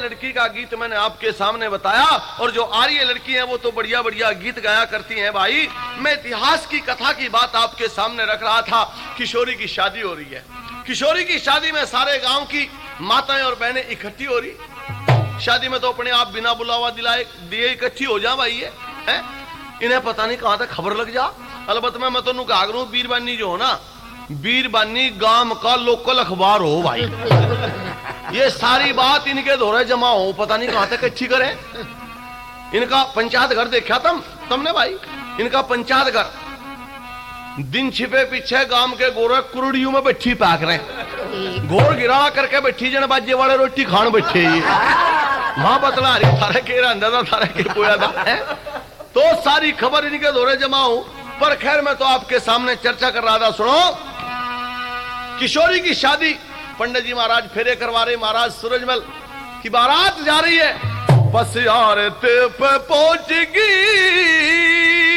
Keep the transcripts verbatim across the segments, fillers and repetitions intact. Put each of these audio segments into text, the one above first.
लड़की का गीत मैंने आपके सामने बताया, और जो आर्य लड़की है वो तो बढ़िया बढ़िया गीत गाया करती हैं। भाई मैं इतिहास की कथा की बात आपके सामने रख रहा था। किशोरी की शादी हो रही है, किशोरी की शादी में सारे गांव की माताएं और बहनें इकट्ठी हो रही। शादी में तो अपने आप बिना बुलावा दिलाए दिए इकट्ठी हो जा भाई है, है? इन्हें पता नहीं कहां तक खबर लग जा। अलबत्त मैं तो नुकागरू बीरबानी जो हो ना, बीरबानी गांव का लोकल अखबार हो भाई। ये सारी बात इनके दौरे जमा हो, पता नहीं कहां तक इकट्ठी करें। इनका पंचायत घर देखा तुम तुमने भाई, इनका पंचायत घर दिन छिपे पीछे गांव के गोरे कुरड़ियों में बैठी पाक रहे, गोर गिरा करके बैठी जन बाजे वाले रोटी खान बैठे। ये मां बतला रही थारे के अंदाजा थारे के पोया था है? तो सारी खबर इनके दौरे जमा हो। पर खैर मैं तो आपके सामने चर्चा कर रहा था। सुनो, किशोरी की शादी पंडित जी महाराज फेरे करवा रहे। महाराज सूरजमल की बारात जा रही है, बस यार पे पहुंच गई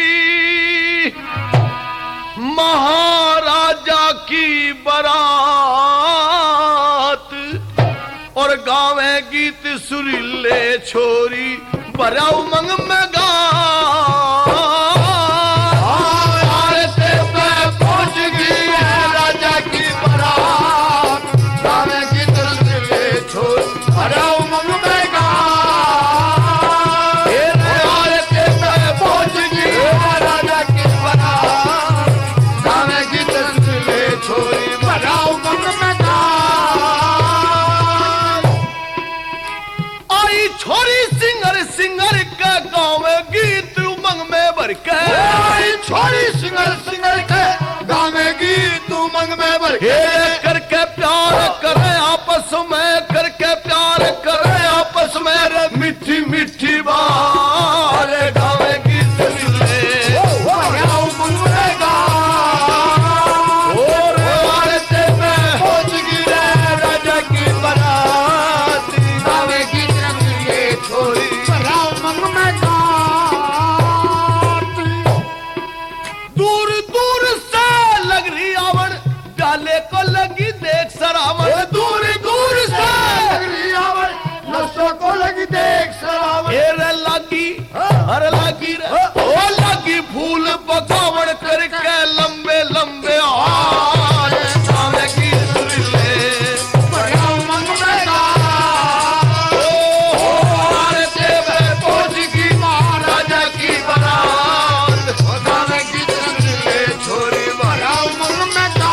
महाराजा की बारात, और गावे गीत सुरीले छोरी बड़ा उमंग में गा। छोरी सिंगर सिंगर के गावे गीत उमंग में भर के, करके प्यार करे आपस में, करके प्यार करे आपस में, मीठी मीठी बात गावे गीत मिले उमंग में गा। और भारते में पहुंच गई राजा की बारात, गावे गीत मिले छोरी उमंग में गा। को लगी देख सरावन, दूर दूर से लगी आवर, नशों को लगी देख सरावन। अरे लगी अरे लगी ओ लगी फूल बगावण करके लंबे लंबे हाथ सामने की सुरीले बड़ा उमंग में गा। ओ भारते में पहुंच गई महाराजा की बारात, गावे गीत सुरीले छोरी बड़ा उमंग में गा।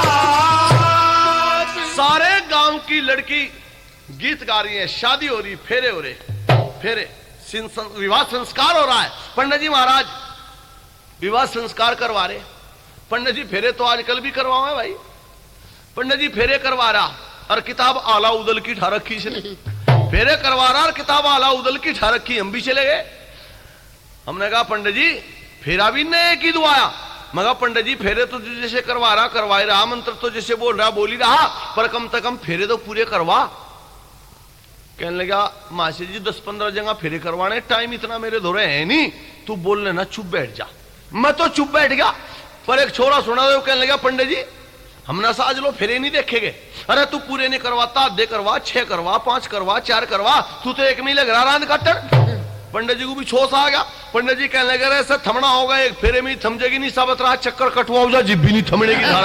सारे गांव की लड़की गीत गा रही है, शादी हो रही, फेरे हो रहे, फेरे विवाह संस्कार हो रहा है। पंडित जी महाराज विवाह संस्कार करवा रहे। पंडित जी फेरे तो आजकल भी करवाओ भाई, पंडित जी फेरे करवा रहा और किताब आला उदल की ठा रखी इसने। फेरे करवा रहा और किताब आला उदल की ठा रखी। हम भी चले गए, हमने कहा पंडित जी फेरा भी ने की दुआया। मगर पंडित जी फेरे तो जैसे करवा रहा करवाए रहा, मंत्र तो जैसे बोल रहा बोली रहा, पर कम से कम फेरे तो पूरे करवा। कहने लगा मासी जी दस पंद्रह जगह फेरे करवाने, टाइम इतना मेरे धोरे है नहीं, तू बोल लेना चुप बैठ जा। मैं तो चुप बैठ गया, पर एक छोरा सुना दो, कहने लगा पंडित जी हमने साज लो फेरे नहीं देखेगे। अरे तू पूरे नहीं करवाता, आधे करवा, छह करवा, पांच करवा, चार करवा, तू तो एक में ही लग रहा रांध काटन। पंडित जी को भी छोस आ गया। पंडित जी कहने लगे ऐसा थमना होगा, एक फेरे में थमजेगी नहीं, साबत रहा चक्कर कटवा जा, जिब भी नहीं थमनेगी सारा।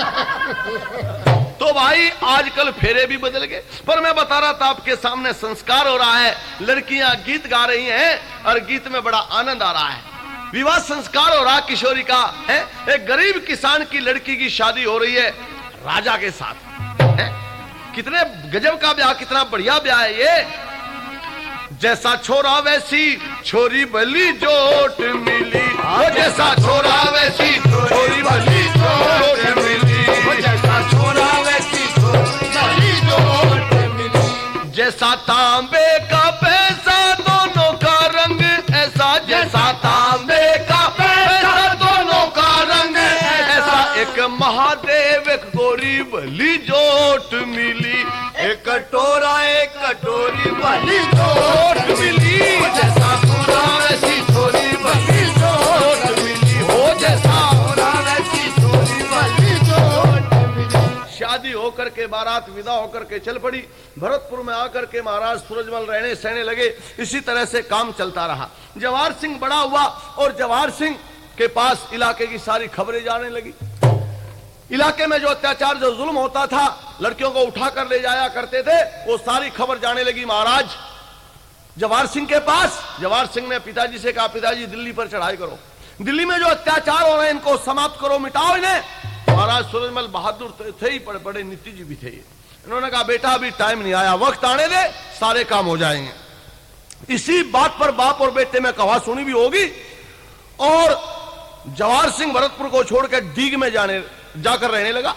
तो भाई आजकल फेरे भी बदल गए। पर मैं बता रहा था आपके सामने संस्कार हो रहा है, लड़कियां गीत गा रही हैं और गीत में बड़ा आनंद आ रहा है। विवाह संस्कार हो रहा किशोरी का है। एक गरीब किसान की लड़की की शादी हो रही है राजा के साथ है? कितने गजब का ब्याह, कितना बढ़िया ब्याह है ये। जैसा छोरा वैसी छोरी भली जोट मिली, वो जैसा छोरा वैसी छोरी भली जोट मिली, वो जैसा छोरा वैसी छोरी भली जोट मिली। जैसा तांबे का पैसा दोनों का रंग ऐसा, जैसा तांबे का पैसा दोनों का रंग ऐसा, एक महादेव एक गोरी भली जोट मिली, एक कटोरा एक कटोरी भली जोट मिली। जैसा छोरा वैसी छोरी भली जोट मिली, हो जैसा छोरा वैसी छोरी भली जोट मिली। शादी होकर के बारात विदा होकर के चल पड़ी। भरतपुर में आकर के महाराज सूरजमल रहने सहने लगे। इसी तरह से काम चलता रहा। जवाहर सिंह बड़ा हुआ और जवाहर सिंह के पास इलाके की सारी खबरें जाने लगी। इलाके में जो अत्याचार जो जुल्म होता था, लड़कियों को उठा कर ले जाया करते थे, वो सारी खबर जाने लगी महाराज जवाहर सिंह के पास। जवाहर सिंह ने पिताजी से कहा, पिताजी दिल्ली पर चढ़ाई करो, दिल्ली में जो अत्याचार हो रहे हैं इनको समाप्त करो, मिटाओ इन्हें। महाराज सूरजमल बहादुर थे ही, बड़े बड़े नीतिजी भी थे। इन्होंने कहा, बेटा अभी टाइम नहीं आया, वक्त आने दे, सारे काम हो जाएंगे। इसी बात पर बाप और बेटे में कहा सुनी भी होगी। और जवाहर सिंह भरतपुर को छोड़कर डीग में जाने जाकर रहने लगा।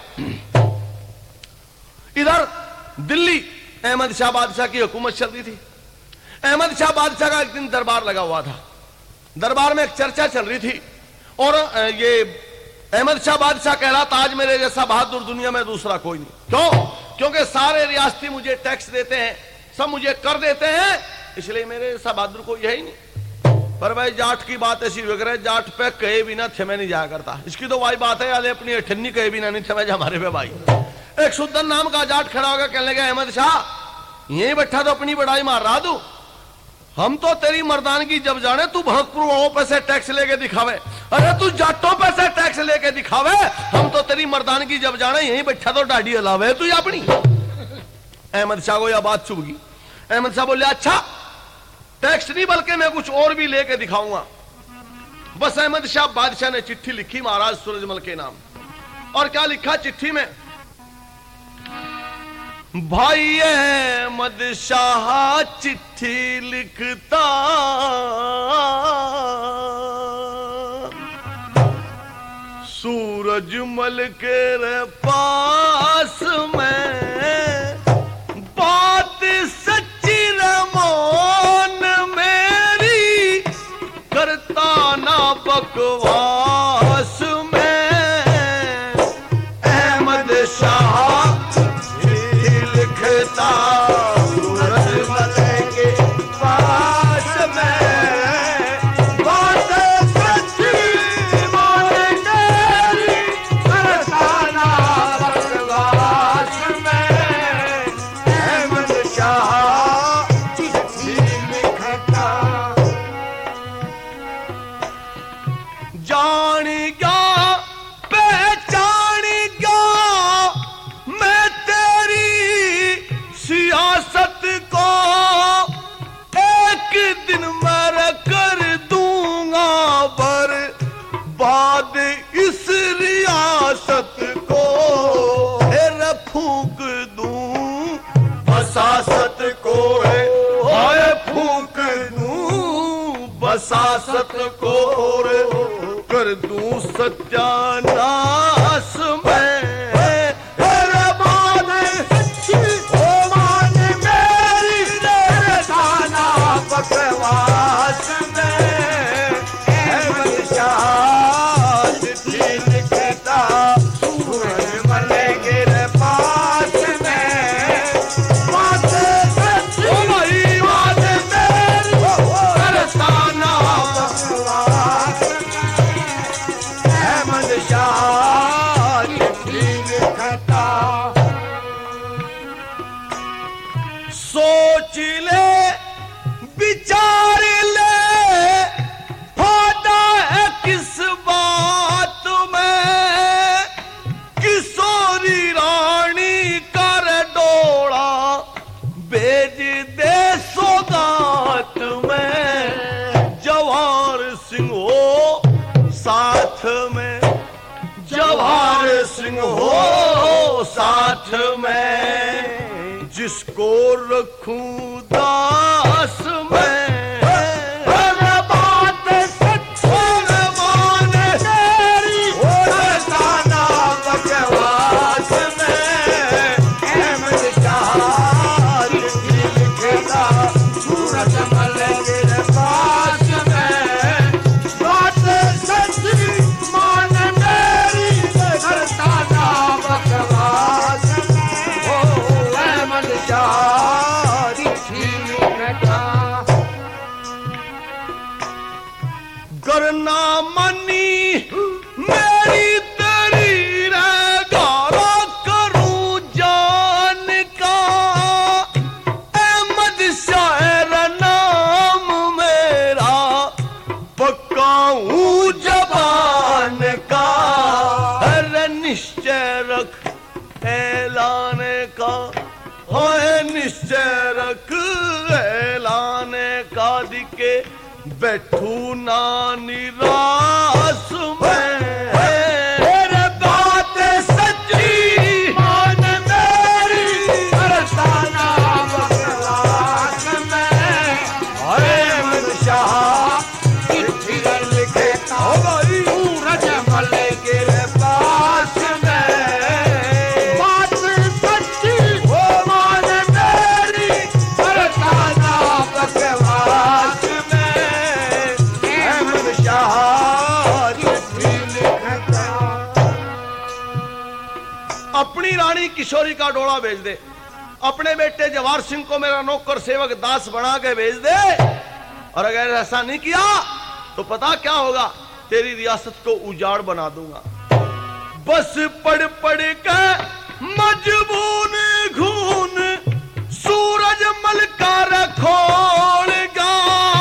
इधर दिल्ली अहमद शाह बादशाह की हुकूमत चल रही थी। अहमद शाह बादशाह का एक दिन दरबार लगा हुआ था। दरबार में एक चर्चा चल रही थी और ये अहमद शाह बादशाह कह रहा था, आज मेरे जैसा बहादुर दुनिया में दूसरा कोई नहीं। क्यों? क्योंकि सारे रियासती मुझे टैक्स देते हैं, सब मुझे कर देते हैं, इसलिए मेरे जैसा बहादुर कोई है ही नहीं। पर भाई जाट की बात ऐसी वगैरह, जाट पे कहे बिना थमे नहीं जाया करता। इसकी तो वही बात है, अले अपनी अठन्नी कहे बिना नहीं थमे जा हमारे पे भाई। एक सुद्दन नाम का जाट खड़ा होकर कहने लगा, अहमद शाह यही बैठा तो अपनी बड़ाई मार रहा तू, हम तो तेरी मर्दानगी जब जाने तू भरतपुर पे से टैक्स लेके दिखावे, अरे तू जाटों पे से टैक्स लेके दिखावे, हम तो तेरी मर्दानगी जब जाने यही बैठा तो डाडी हलावे तू अपनी। अहमद शाह को यह बात चुभ गई। अहमद शाह बोले, अच्छा टैक्स नहीं बल्कि मैं कुछ और भी लेके दिखाऊंगा। बस अहमद शाह बादशाह ने चिट्ठी लिखी महाराज सूरजमल के नाम। और क्या लिखा चिट्ठी में? भाई अहमद शाह चिट्ठी लिखता, सूरजमल के पास में बात सच्ची रमोन मेरी, करता ना बकवास में। अहमद शाह लिखता सूरजमल के पास में, बात सच्ची मान तेरी, करता ना बकवास में। अहमद शाह चिट्ठी लिखता, जान गया पहचान गया मैं तेरी सियासत को, एक दिन मैं कर दूंगा बर्बाद इस रियासत को, फिर फूंक दूं बसासत को, हाय फूंक दूं बसासत को, कर दूं सत्यानाश में। बकवास में अहमद शाह चिट्ठी लिखता, सूरजमल के पास में, बात सच्ची बात मेरी, करता ना बकवास में। अहमद शाह चिट्ठी लिखता, सोच ले विचार ले फायदा है किस बात में, किशोरी रानी कर डोला भेज दे सौगात में। जवाहर सिंह हो साथ में, जवाहर सिंह हो साथ में, जिसको रखूं दास में। बात सच्ची मान तेरी, करता ना बकवास में। अहमद शाह चिट्ठी लिखता, सूरजमल के पास में, बात सच्ची मान मेरी, करता ना बकवास में। अहमद शाह चिट्ठी लिखता, निश्चय रख ऐलाने का, होए निश्चय रख ऐलाने का, दिखे बैठू ना निराश में। तेरे बात सच्ची मान मेरी, करता ना बकवास में। अहमद शाह चिट्ठी लिखे सूरज मल के पास में। बात सच्ची हो मान मेरी, करता ना बकवास में। अहमद शाह चिट्ठी लिखता। अपनी रानी किशोरी का डोला भेज दे, अपने बेटे जवाहर सिंह को मेरा नौकर सेवक दास बना के भेज दे, और अगर ऐसा नहीं किया तो पता क्या होगा, तेरी रियासत को उजाड़ बना दूंगा। बस पढ़ पढ़ के मजबून खून सूरज मल का रखोड़गा।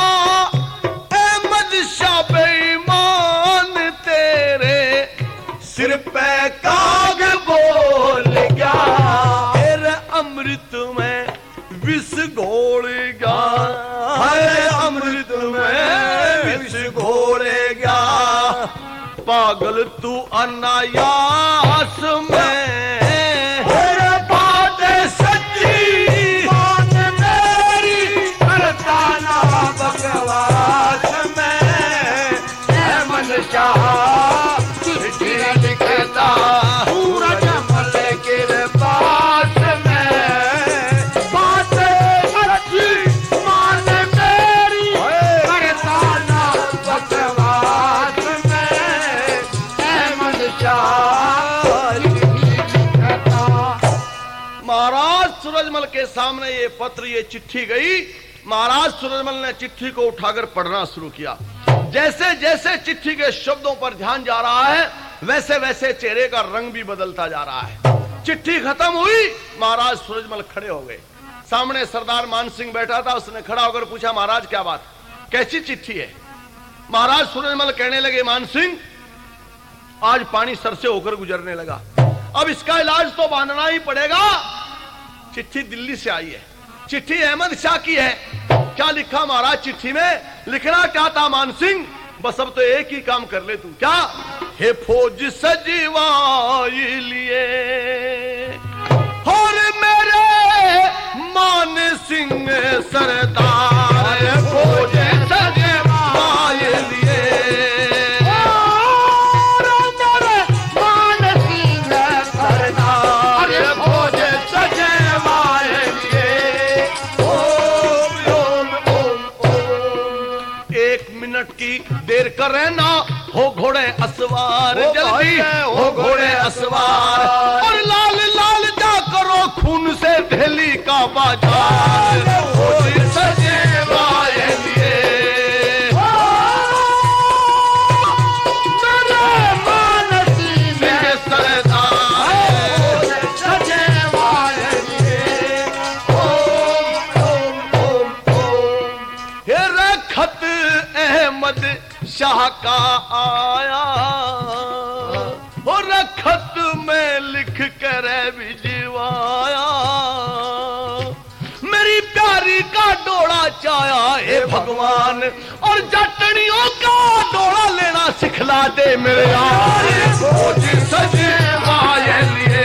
अहमद शाह बेईमान तेरे सिर पे काग बोल गया। तेरे अमृत में विष घोलेगा, हरे अमृत में विष घोलेगा। पागल तू अनायास में। तेरे बात सच्ची मान मेरी, करता ना बकवास में। अहमद शाह चिट्ठी लिखता सूरज मल के पास में। बात सच्ची मान मेरी, करता ना बकवास में। अहमद शाह चिट्ठी लिखता। महाराज सूरजमल के सामने ये पत्र, ये चिट्ठी गई। महाराज सूरजमल ने चिट्ठी को उठाकर पढ़ना शुरू किया। जैसे जैसे चिट्ठी के शब्दों पर ध्यान जा रहा है, वैसे वैसे चेहरे का रंग भी बदलता जा रहा है। चिट्ठी खत्म हुई, महाराज सूरजमल खड़े हो गए। सामने सरदार मान सिंह बैठा था, उसने खड़ा होकर पूछा, महाराज क्या बात, कैसी चिट्ठी है? महाराज सूरजमल कहने लगे, मान सिंह आज पानी सर से होकर गुजरने लगा, अब इसका इलाज तो बांधना ही पड़ेगा। चिट्ठी दिल्ली से आई है, चिट्ठी अहमद शाह की है। क्या लिखा महाराज चिट्ठी में? लिखना क्या था मान सिंह, बस अब तो एक ही काम कर ले तू। क्या? हे फौज सजवाई लिए और मेरे मान सिंह सरदार, फौज सजवाई लिए और मेरे मान सिंह सरदार, फौज सजवाई लिए। ओम ओम ओम ओम। एक मिनट की देर कर रहना, हो घोड़े असवार, जल्दी हो घोड़े असवार, और लाल लाल जा करो खून से दिल्ली का बाजार। सजे वाले लिए मेरे मान सिंह सरदार, सजे वाले लिए। ओम ओम ओम ओम। हे रखत अहमद शाह का आया, और रखत में लिख कर भिजवाया। मेरी प्यारी का डोला चाया हे भगवान, और जटनियों का डोला लेना सिखला दे मेरे यार। फौज सजवाए लिए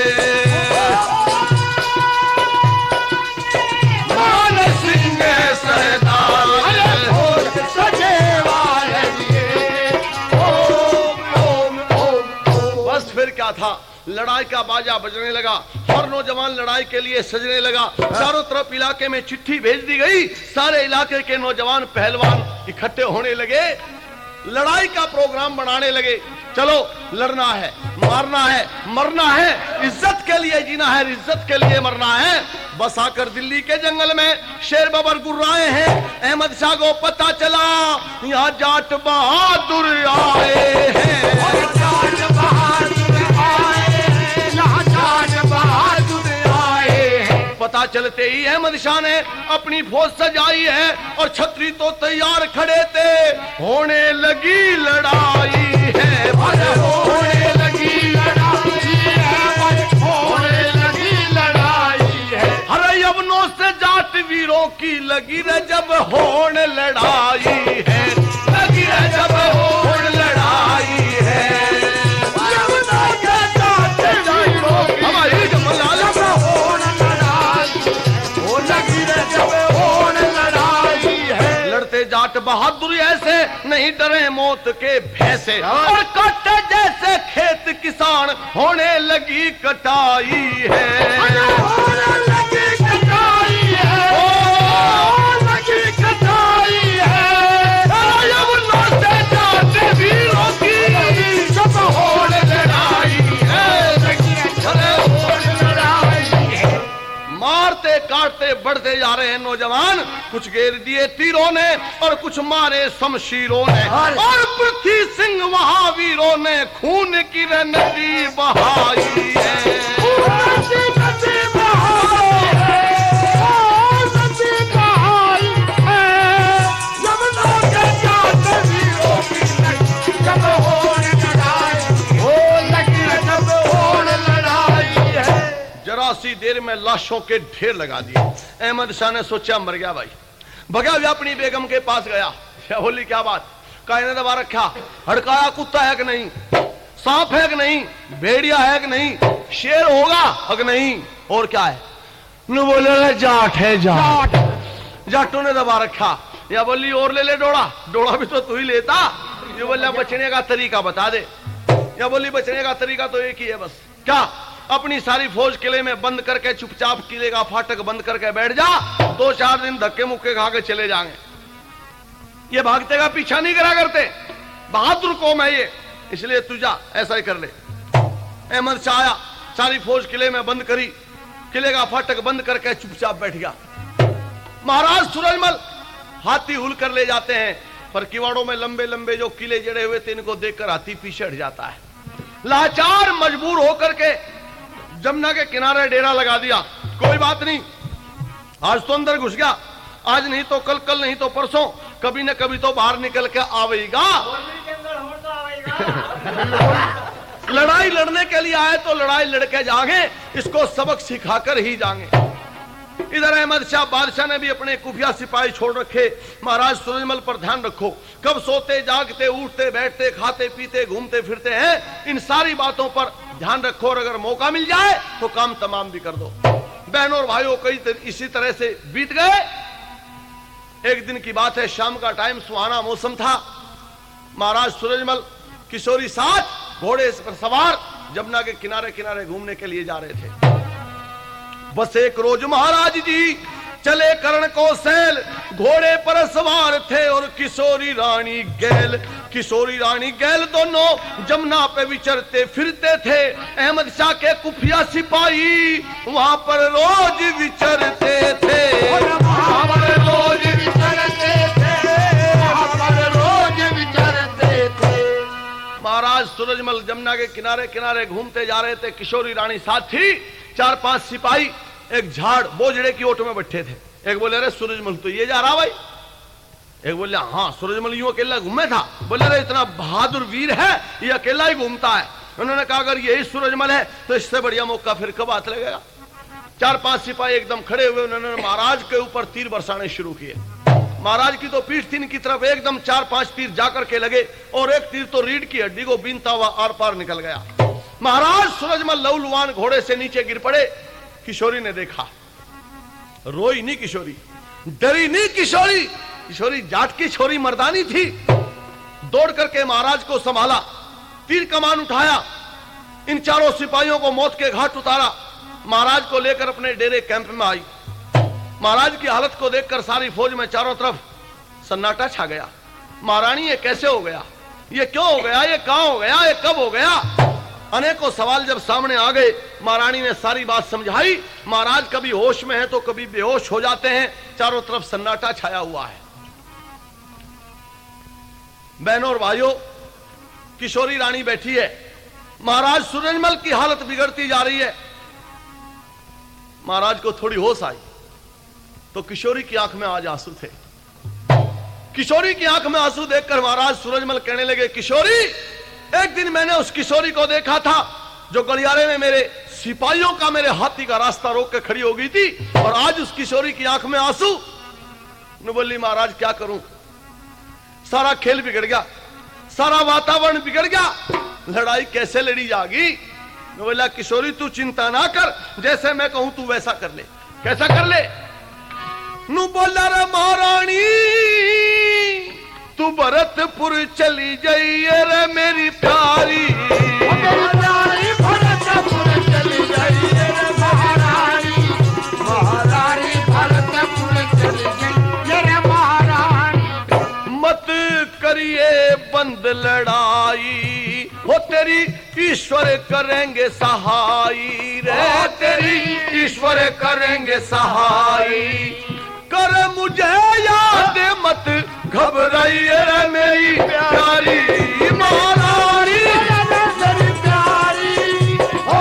मान सिंह सरदार, फौज सजवाए लिए। ओम ओम ओम ओम। बस फिर क्या था, लड़ाई का बाजा बजने लगा, हर नौजवान लड़ाई के लिए सजने लगा। चारों तरफ इलाके में चिट्ठी भेज दी गई, सारे इलाके के नौजवान पहलवान इकट्ठे होने लगे, लड़ाई का प्रोग्राम बनाने लगे। चलो लड़ना है, मारना है, मरना है, इज्जत के लिए जीना है, इज्जत के लिए मरना है। बस आकर दिल्ली के जंगल में शेर बबर गुर्राए हैं। अहमद शाह को पता चला यहाँ जाट बहादुर आए हैं, जाट बहादुर आए हैं, यहाँ जाट बहादुर आए हैं। पता चलते ही अहमद शाह ने अपनी फौज सजाई है, और छतरी तो तैयार खड़े थे। होने लगी लड़ाई है, होने लगी लड़ाई की लगी रे जब होण लड़ाई है, लगी रे जब होण लड़ाई है। यमुना के कांटे जाइयो की हमारी जमलाल जब होण लड़ाई, ओ लगी रे जब होण लड़ाई है। लड़ते जाट बहादुर ऐसे नहीं डरे मौत के भय से, और कटे जैसे खेत किसान होने लगी कटाई है। होने लगी कटाई है, ओ लगी कटाई है। यमुना से जाते वीरों की जब होण लड़ाई है, लगी रे जब होण लड़ाई है। मारते काटते बढ़ते जा रहे हैं नौजवान, कुछ घेर दिए तीरों ने और कुछ मारे शमशीरों ने, और पृथ्वी सिंह महावीरों ने खून की रे नदी बहाई है। नदी नदी बहाई है, ओ नदी बहाई है। यमुना के जाते वीरों की लगी जब होण लड़ाई, ओ लगी रे जब होण लड़ाई है। जरा सी देर में लाशों के ढेर लगा दिए। अहमद शाह ने सोचा मर गया भाई, भगा हुआ अपनी बेगम के पास गया। क्या बोली, क्या बात, कायने दबा रखा, हड़काया कुत्ता है कि नहीं, सांप है कि नहीं, भेड़िया है कि नहीं, शेर होगा कि नहीं, और क्या है? न बोले जाट है, जाट। जाटों ने दबा रखा। या बोली और ले ले डोड़ा, डोड़ा भी तो तू ही लेता। ये बोला बचने का तरीका बता दे। या बोली बचने का तरीका तो एक ही है बस, क्या? अपनी सारी फौज किले में बंद करके चुपचाप किले का फाटक बंद करके बैठ जा, दो चार दिन धक्के मुक्के खा के चले जाएंगे। ये भागते का पीछा नहीं करा करते, बहादुर कौम है ये, इसलिए तू जा, ऐसा ही कर ले। अहमद शाह आया, सारी फौज किले में बंद करी, किले का फाटक बंद करके चुपचाप बैठ गया। महाराज सूरजमल हाथी हुल कर ले जाते हैं, पर किवाड़ों में लंबे लंबे जो किले जड़े हुए थे, इनको देखकर हाथी पीछे हट जाता है। लाचार मजबूर होकर के जमुना के किनारे डेरा लगा दिया। कोई बात नहीं, आज तो अंदर घुस गया, आज नहीं तो कल, कल नहीं तो परसों, कभी न कभी तो बाहर निकल के आवेगा। लड़ाई लड़ने के लिए आए तो लड़ाई लड़के जाएंगे, इसको सबक सिखाकर ही जाएंगे। इधर अहमद शाह बादशाह ने भी अपने खुफिया सिपाही छोड़ रखे। महाराज सूरजमल पर ध्यान रखो, कब सोते जागते उठते बैठते खाते पीते घूमते फिरते हैं, इन सारी बातों पर ध्यान रखो, और अगर मौका मिल जाए तो काम तमाम भी कर दो। बहनों और भाइयों, कई इसी तरह से बीत गए। एक दिन की बात है, शाम का टाइम, सुहाना मौसम था। महाराज सूरजमल किशोरी साथ घोड़े पर सवार जमुना के किनारे किनारे घूमने के लिए जा रहे थे। बस एक रोज महाराज जी चले करण को सैल, घोड़े पर सवार थे और किशोरी रानी गैल। किशोरी रानी गैल दोनों जमुना पे विचरते फिरते थे। अहमद शाह के खुफिया सिपाही वहां पर रोज विचरते थे, वहां पर रोज विचरते थे, वहां पर रोज विचरते थे। महाराज सूरजमल जमुना के किनारे किनारे घूमते जा रहे थे, किशोरी रानी साथ थी। चार पांच सिपाही एक झाड़ बोझड़े की ओट में बैठे थे। एक बोले अरे सूरजमल तो ये जा रहा भाई, एक बोले हाँ सूरजमल यूं अकेला घूमे था। बोले अरे इतना बहादुर वीर है, ये अकेला ही घूमता है। उन्होंने कहा अगर यही सूरजमल है तो इससे बढ़िया मौका फिर कब हाथ लगेगा। चार पांच सिपाही एकदम खड़े हुए, उन्होंने महाराज के ऊपर तीर बरसाने शुरू किए। महाराज की तो पीठ थी, इनकी तरफ एकदम चार पांच तीर जाकर के लगे, और एक तीर तो रीढ़ की हड्डी को बीनता हुआ आर पार निकल गया। महाराज सूरजमल लहूलुहान घोड़े से नीचे गिर पड़े। किशोरी ने देखा, रोई नहीं किशोरी, डरी नहीं किशोरी। किशोरी जाट की छोरी मर्दानी थी, दौड़ करके महाराज को संभाला, तीर कमान उठाया, इन चारों सिपाहियों को मौत के घाट उतारा। महाराज को लेकर अपने डेरे कैंप में आई। महाराज की हालत को देखकर सारी फौज में चारों तरफ सन्नाटा छा गया। महारानी ये कैसे हो गया, ये क्यों हो गया, ये कहां हो गया, ये कब हो गया। अनेकों सवाल जब सामने आ गए, महारानी ने सारी बात समझाई। महाराज कभी होश में है तो कभी बेहोश हो जाते हैं। चारों तरफ सन्नाटा छाया हुआ है। बहनों और भाइयों, किशोरी रानी बैठी है, महाराज सूरजमल की हालत बिगड़ती जा रही है। महाराज को थोड़ी होश आई तो किशोरी की आंख में आज आंसू थे। किशोरी की आंख में आंसू देखकर महाराज सूरजमल कहने लगे, किशोरी, एक दिन मैंने उस किशोरी को देखा था जो गलियारे में मेरे सिपाहियों का, मेरे हाथी का रास्ता रोक के खड़ी हो गई थी, और आज उस किशोरी की आंख में आंसू नु बोली महाराज क्या करूं, सारा खेल बिगड़ गया, सारा वातावरण बिगड़ गया, लड़ाई कैसे लड़ी जाएगी। नु बोला किशोरी तू चिंता ना कर, जैसे मैं कहूं तू वैसा कर ले। कैसा कर ले? नु बोला रे महारानी तू भरतपुर चली जाइए रे मेरी प्यारी, महारानी भरतपुर चली जाइए रे महारानी, महारानी भरतपुर चली जाइए रे महारानी। मत करिए बंद लड़ाई, हो तेरी ईश्वर करेंगे सहाई रे, तेरी ईश्वर करेंगे सहाई। कर मुझे याद मत घबराइए रे मेरी प्यारी महारानी, मेरी प्यारी ओ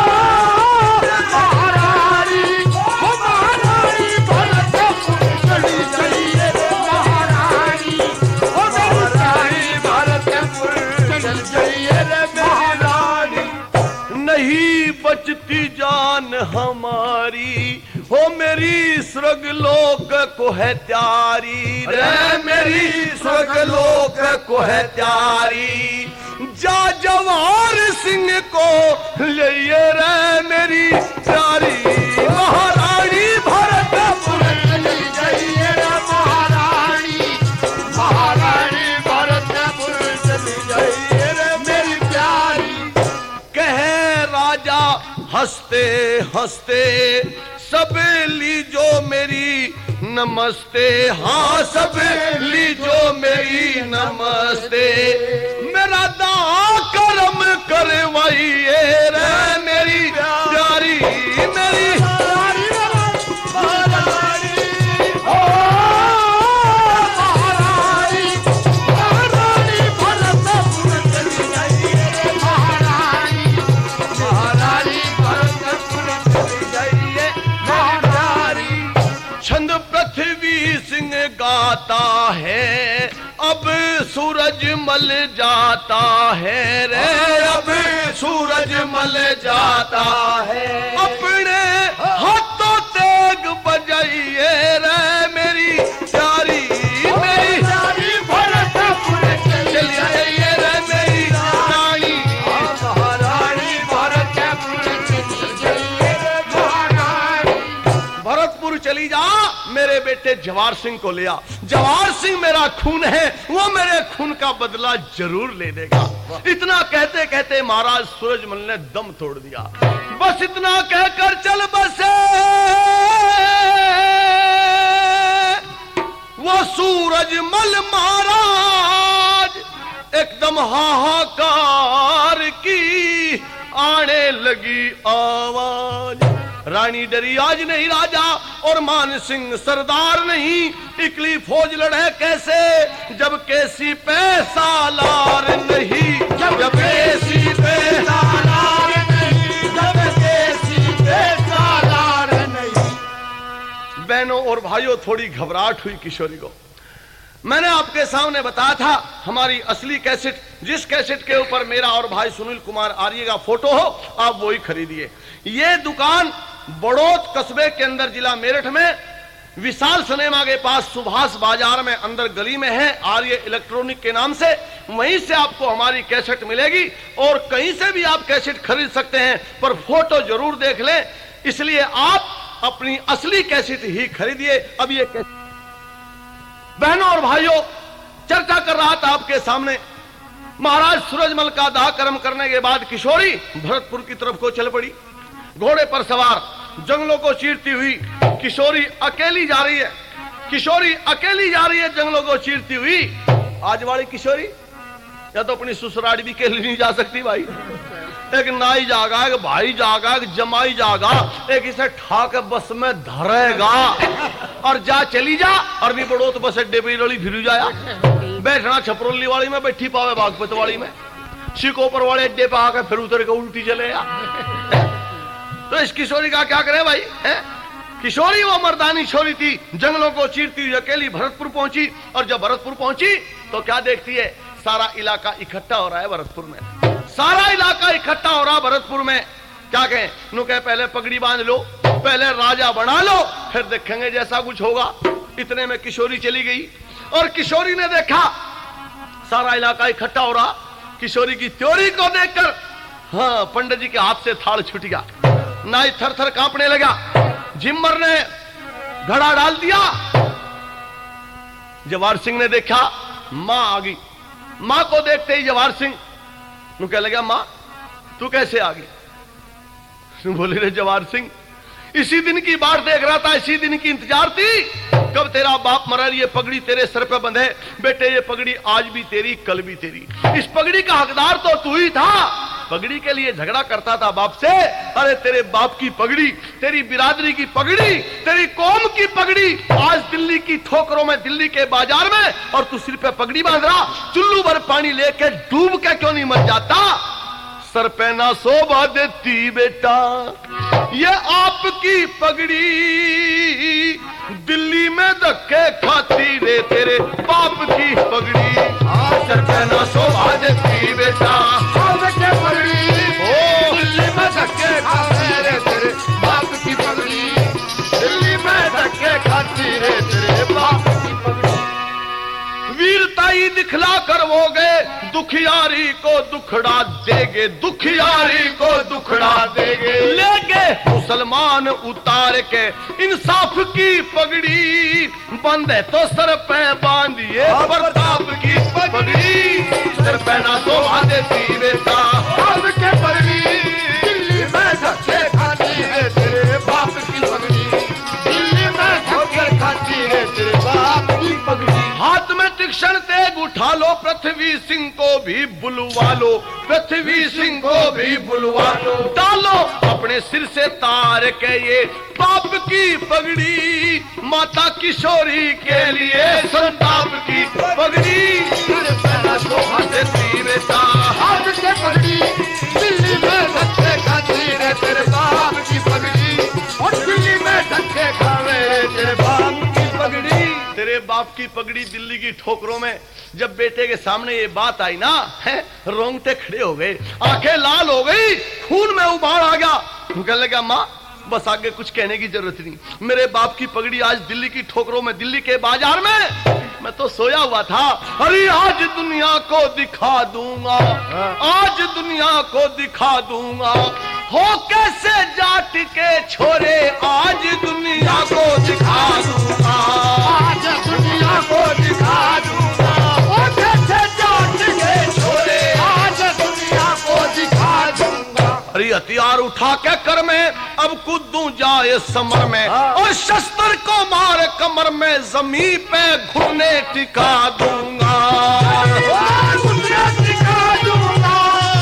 महारानी, ओ महारानी भरतपुर चली जाइए रे महारानी, ओ महारानी भरतपुर चली जाइए रे महारानी। नहीं बचती जान हमारी, हो मेरी स्वर्ग लोक को है त्यारी रे, मेरी स्वर्ग लोक को है त्यारी। जा जवार सिंह को लिए रे मेरी प्यारी महारानी भरतपुर चली जाइए रे महारानी, महारानी भरतपुर चली जाइए रे मेरी प्यारी। कहे राजा हंसते हंसते सब लीजो मेरी नमस्ते, हाँ सब लीजो मेरी नमस्ते। मेरा दा करम करवाइए रे मेरी प्यारी मेरी महारानी ओ महारानी, महारानी भरतपुर चली जाइए रे महारानी, महारानी भरतपुर चली जाइए महारानी। छंद पृथ्वी सिंह गाता है, अब सूरज मल जाता है रे, अब सूरज मल जाता है। अपने हाथों तेग बजाइए रे मेरी प्यारी मेरी प्यारी भरतपुर चली जाइए रे मेरी रानी, महारानी भरतपुर चली जाइए रे महारानी। भरतपुर चली जा, मेरे बेटे जवार सिंह को ले आ। जवार सिंह मेरा खून है, वो मेरे खून का बदला जरूर ले लेगा। इतना कहते कहते महाराज सूरजमल ने दम तोड़ दिया। बस इतना कहकर चल बसे वो सूरजमल महाराज, एकदम हाहाकार की आने लगी आवाज। रानी डरी आज नहीं राजा और मान सिंह सरदार नहीं, इकली फौज लड़े कैसे जब केसी पे सालार नहीं, जब केसी पे सालार नहीं, जब केसी पे सालार नहीं। बहनों और भाइयों थोड़ी घबराहट हुई किशोरी को। मैंने आपके सामने बताया था हमारी असली कैसेट, जिस कैसेट के ऊपर मेरा और भाई सुनील कुमार आर्य का फोटो हो आप वही खरीदिए। ये दुकान बड़ौत कस्बे के अंदर जिला मेरठ में विशाल सिनेमा के पास सुभाष बाजार में अंदर गली में है, आर्य इलेक्ट्रॉनिक के नाम से। वहीं से आपको हमारी कैसेट मिलेगी और कहीं से भी आप कैसेट खरीद सकते हैं, पर फोटो जरूर देख लें, इसलिए आप अपनी असली कैसेट ही खरीदिए। अब ये कैसेट बहनों और भाइयों चर्चा कर रहा था आपके सामने, महाराज सूरजमल का दाह कर्म करने के बाद किशोरी भरतपुर की तरफ को चल पड़ी। घोड़े पर सवार जंगलों को चीरती हुई किशोरी अकेली जा रही है, किशोरी अकेली जा रही है जंगलों को चीरती हुई। आज वाली किशोरी या तो अपनी ससुराल भी अकेली नहीं जा सकती भाई, एक नाई जागा, एक भाई जागा, एक जमाई जागा, एक इसे ठाक बस में धरेगा और जा चली जा। और भी बड़ो तो बस अड्डे पे रली फिर जाया, बैठना छपरोली वाली में बैठी पावे बागपत वाली में, शिकोपर वाले अड्डे पे आकर फिर उतर के उल्टी चले। तो इस किशोरी का क्या करे भाई है? किशोरी वो मर्दानी छोरी थी, जंगलों को चीरती हुई अकेली भरतपुर पहुंची। और जब भरतपुर पहुंची तो क्या देखती है, सारा इलाका इकट्ठा हो रहा है भरतपुर में, सारा इलाका इकट्ठा हो रहा भरतपुर में। क्या कहें, नु कहे पहले पगड़ी बांध लो, पहले राजा बना लो, फिर देखेंगे जैसा कुछ होगा। इतने में किशोरी चली गई और किशोरी ने देखा सारा इलाका इकट्ठा हो रहा। किशोरी की त्योरी को देखकर हाँ पंडित जी के हाथ से थाल छूट गया, नाई थर थर कांपने लगा। जिम्मर ने घड़ा डाल दिया। जवाहर सिंह ने देखा मां आ गई। मां को देखते ही जवाहर सिंह नु कह लगा मां तू कैसे आ गई? बोले रे जवाहर सिंह इसी दिन की बात देख रहा था, इसी दिन की इंतजार थी कब तेरा बाप मरा, ये पगड़ी तेरे सर पे बंधे। बेटे ये पगड़ी आज भी तेरी कल भी तेरी, इस पगड़ी का हकदार तो तू ही था। पगड़ी के लिए झगड़ा करता था बाप से। अरे तेरे बाप की पगड़ी, तेरी बिरादरी की पगड़ी, तेरी कौम की पगड़ी आज दिल्ली की ठोकरों में, दिल्ली के बाजार में, और तू सिर पे पगड़ी बांध रहा। चुल्लू भर पानी लेके डूब के क्यों नहीं मर जाता? सर पे ना शोभा देती बेटा ये आपकी पगड़ी, दिल्ली में धक्के खाती रे तेरे बाप की पगड़ी। सर पे ना शोभा देती बेटा के पगड़ी, ओ दिल्ली में धक्के खाते रे तेरे बाप की पगड़ी, दिल्ली में धक्के खाती रे तेरे बाप की पगड़ी। वीरताई दिखला कर वो गए, दुखियारी को दुखड़ा देगे, दुखियारी को दुखड़ा देगे। लेके मुसलमान उतार के इंसाफ की पगड़ी, बंदे तो सर पे बांधिए प्रताप की पगड़ी। सर पे ना शोभा देती बेटा के पगड़ी, दिल्ली में धक्के खाती है तेरे बाप की पगड़ी, दिल्ली में धक्के खाती है तेरे बाप की पगड़ी। हाथ में तीक्ष्ण तेग उठा लो, पृथ्वी सिंह को भी बुलवा लो, पृथ्वी सिंह को भी बुलवा लो। डालो अपने सिर से तार के ये बाप की पगड़ी, माता किशोरी के लिए संताप की पगड़ी। शोभा देती बेटा हाथ के पगड़ी, दिल्ली में धक्के खाती है तेरे बाप की पगड़ी, और दिल्ली में धक्के खावे तेरे बाप की पगड़ी। तेरे बाप की पगड़ी दिल्ली की ठोकरों में जब बेटे के सामने ये बात आई ना, है रोंगटे खड़े हो गए, आंखें लाल हो गई, खून में उबाल आ गया। कहने लगा माँ बस आगे कुछ कहने की जरूरत नहीं, मेरे बाप की पगड़ी आज दिल्ली की ठोकरों में, दिल्ली के बाजार में, मैं तो सोया हुआ था। अरे आज दुनिया को दिखा दूंगा, आज दुनिया को दिखा दूंगा, हो कैसे जाट के छोरे आज दुनिया को दिखा दूंगा, आज दुनिया को दिखा दूंगा, हो कैसे जाट के छोरे आज दुनिया को दिखा दूंगा। अरे हथियार उठा के कर में अब कूदूं जाए समर में, और शस्त्र को मार कमर में, जमीन पे घुटने टिका दूंगा, घुटने टिका दूंगा,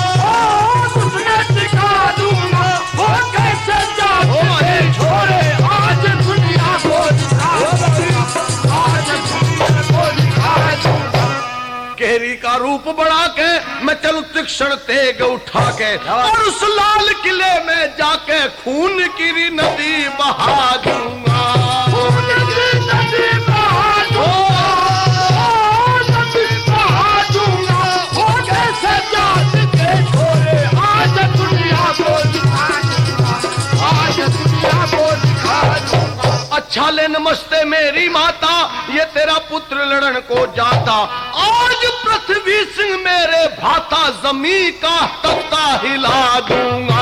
घुटने टिका दूंगा, हो कैसे जाट के छोरे आज दुनिया को दिखा दूंगा, आज दुनिया को दिखा दूंगा। केरी का रूप बढ़ा के मैं चलूं तीक्ष्ण तेग उठा के, और उस लाल किले में जाके खून की नदी बहा दूंगा, खून की नदी बहा दूंगा, नदी बहा दूंगा, हो कैसे जाट के छोरे आज दुनिया को दिखा दूंगा, आज दुनिया को दिखा दूंगा। अच्छा ले नमस्ते मेरी माता, ये तेरा पुत्र लड़न को जाता, आज पृथ्वी सिंह मेरे भाता, जमीन का तख्ता हिला दूंगा,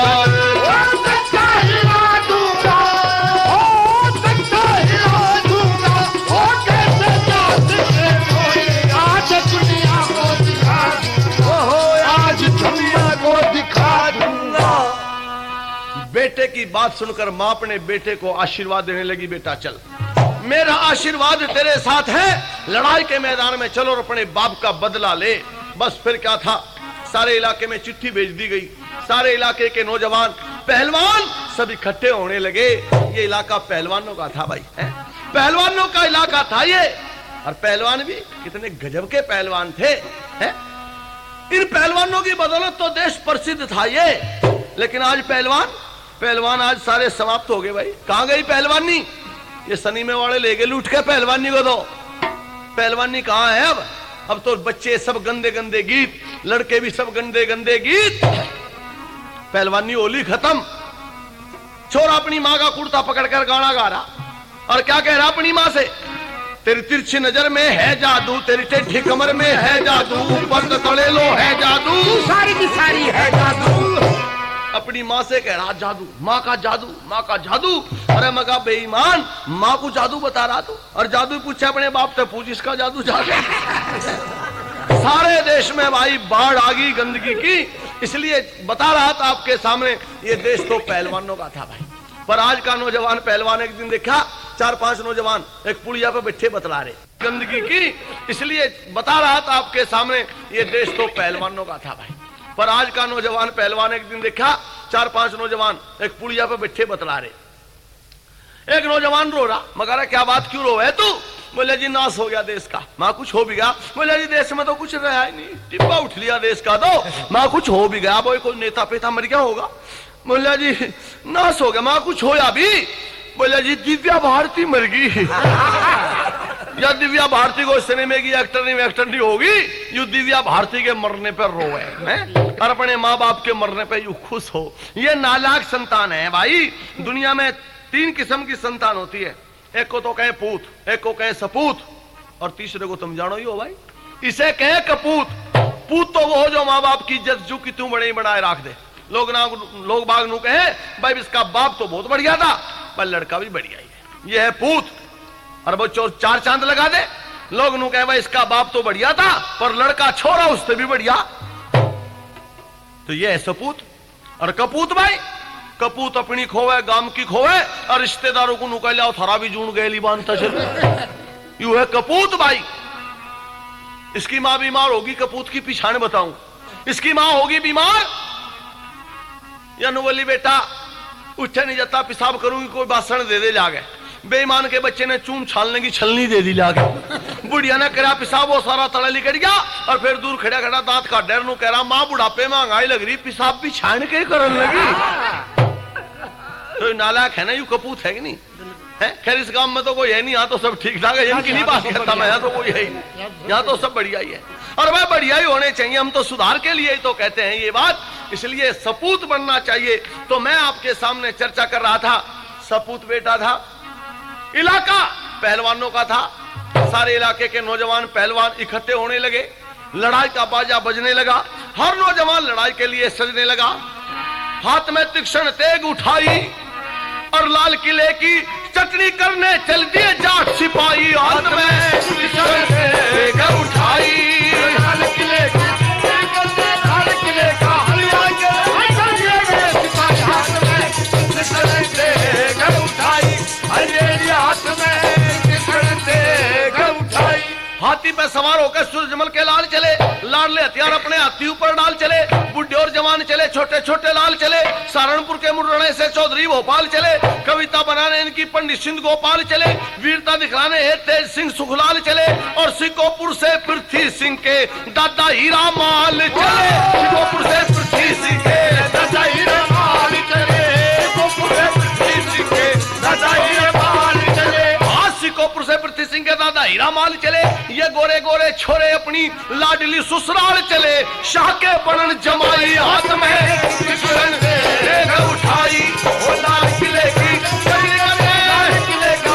तख्ता हिला दूंगा, ओ तख्ता हिला दूंगा, हो कैसे जाट के छोरे आज दुनिया को दिखा दूंगा, आज दुनिया को दिखा दूंगा। बेटे की बात सुनकर मां अपने बेटे को आशीर्वाद देने लगी, बेटा चल मेरा आशीर्वाद तेरे साथ है, लड़ाई के मैदान में चलो और अपने बाप का बदला ले। बस फिर क्या था, सारे इलाके में चिट्ठी भेज दी गई, सारे इलाके के नौजवान पहलवान सब इकट्ठे होने लगे। ये इलाका पहलवानों का था भाई, है? पहलवानों का इलाका था ये, और पहलवान भी कितने गजब के पहलवान थे, है? इन पहलवानों की बदौलत तो देश प्रसिद्ध था ये। लेकिन आज पहलवान पहलवान आज सारे समाप्त हो गए भाई। कहां गई पहलवानी? ये सनीमे वाले ले गए लूट के पहलवानी को। तो पहलवानी कहां है अब? अब तो बच्चे सब गंदे गंदे गीत, लड़के भी सब गंदे गंदे गीत, पहलवानी होली खत्म। छोरा अपनी माँ का कुर्ता पकड़कर गाना गा रहा और क्या कह रहा अपनी माँ से, तेरी तिरछी नजर में है जादू, तेरी टेढ़ी कमर में है जादू, ऊपर तले लो है जादू, सारी की सारी है जादू। अपनी माँ से कह रहा जादू, माँ का जादू, माँ का जादू। अरे मगा बेईमान, माँ को जादू बता रहा तू, और जादू पूछे अपने बाप से, पूछ इसका जादू जादू। सारे देश में भाई बाढ़ आ गई गंदगी की, इसलिए बता रहा था आपके सामने, ये देश तो पहलवानों का था भाई। पर आज का नौजवान पहलवान, एक दिन देखा चार पांच नौजवान एक पुड़िया पे बैठे बतला रहे गंदगी की, इसलिए बता रहा था आपके सामने, ये देश तो पहलवानों का था भाई। पर आज का नौजवान पहलवान, एक दिन देखा चार पांच नौजवान एक पुड़िया पे बैठे बतला रहे। एक नौजवान रो रहा, मगर क्या बात क्यों रो है तू? बोले जी नाश हो गया देश का। माँ कुछ हो भी गया? बोले जी देश में तो कुछ रहा ही नहीं, टिब्बा उठ लिया देश का तो। माँ कुछ हो भी गया? बोले कोई नेता पेता मर गया होगा। बोले जी नाश हो गया। माँ कुछ होया भी? बोले जी दिव्या भारती मर गई। या दिव्या भारती को सिनेमा की एक्टर नहीं एक्टर नहीं होगी, यू दिव्या भारती के मरने पर रोए हैं और अपने माँ बाप के मरने पर यू खुश हो। ये नालायक संतान है भाई। दुनिया में तीन किस्म की संतान होती है, एक को तो कहे पूत, एक को कहे सपूत, और तीसरे को तुम जानो ही हो भाई, इसे कहे कपूत। पूत तो वो हो जो माँ बाप की इज्जत जू की तू बड़े बनाए रख दे। लोग ना लोग बाग नू कहे भाई इसका बाप तो बहुत बढ़िया था पर लड़का भी बढ़िया ही है, ये है पूत। और वो चोर चार चांद लगा दे, लोग नू कहे भाई इसका बाप तो बढ़िया था पर लड़का छोरा उससे भी बढ़िया, तो ये है सपूत। और कपूत भाई, कपूत अपनी खोवे गांव की खोवे और रिश्तेदारों को नुका लिया थारा भी जून गए बांधता चल, यू है कपूत भाई। इसकी मां बीमार होगी, कपूत की पिछाड़ बताऊं, इसकी मां होगी बीमार, या नुवली बेटा उठे नहीं जाता, पेशाब करूंगी कोई बासण दे दे लागे। बेईमान के बच्चे ने चूम छालने की छलनी दे दी लागे। बुढ़िया ने करा पेशाब, वो सारा तला निकल गया और फिर दूर खड़ा खड़ा दांत का डर नु कह रहा मां बुढ़ापे में महंगाई लग रही, पेशाब भी छान के करने लगी। तो नालायक है ना, यू कपूत है कि नहीं है? खैर इस गांव में तो कोई है नहीं, यहाँ तो सब ठीक ठाक है, इनकी नहीं बात करता मैं, यहाँ तो कोई है ही नहीं, यहाँ तो सब बढ़िया ही है। और वह बढ़िया ही होने चाहिए, हम तो सुधार के लिए ही तो कहते हैं ये बात, इसलिए सपूत बनना चाहिए। तो मैं आपके सामने चर्चा कर रहा था, सपूत बेटा था, इलाका पहलवानों का था, सारे इलाके के नौजवान पहलवान इकट्ठे होने लगे, लड़ाई का बाजा बजने लगा, हर नौजवान लड़ाई के लिए सजने लगा, हाथ में तीक्ष्ण तेग उठाई और लाल किले की चटनी करने चल दिए जाट सिपाही, हाथ में तीक्ष्ण तेग उठाई, लाल किले की लाल किले का हाथ में तीक्ष्ण तेग उठाई, हाथ में तीक्ष्ण तेग उठाई। हाथी पे सवार होकर सूरजमल के लाल चले, लाडले हथियार अपने हाथी ऊपर डाल चले, बुढ़े और जवान चले, छोटे छोटे लाल चले, सहारनपुर के मुरणे से चौधरी भोपाल चले, कविता बनाने इनकी पंडित सिंह गोपाल चले, वीरता दिखलाने है तेज सिंह सुखलाल चले, और सिकोपुर से पृथ्वी सिंह के दादा हीरा माल चले, सिकोपुर से पृथ्वी सिंह के दादा हीरा माल चले, सिकोपुर से पृथ्वी सिंह के दादा हीरा माल चले, सिकोपुर से पृथ्वी सिंह के दादा हीरा माल चले। ये गोरे गोरे छोरे अपनी लाडली ससुराल चले, शाह के बनन जमाई, हाथ में तीक्ष्ण तेग उठाई, वो लाल किले की लाल किले का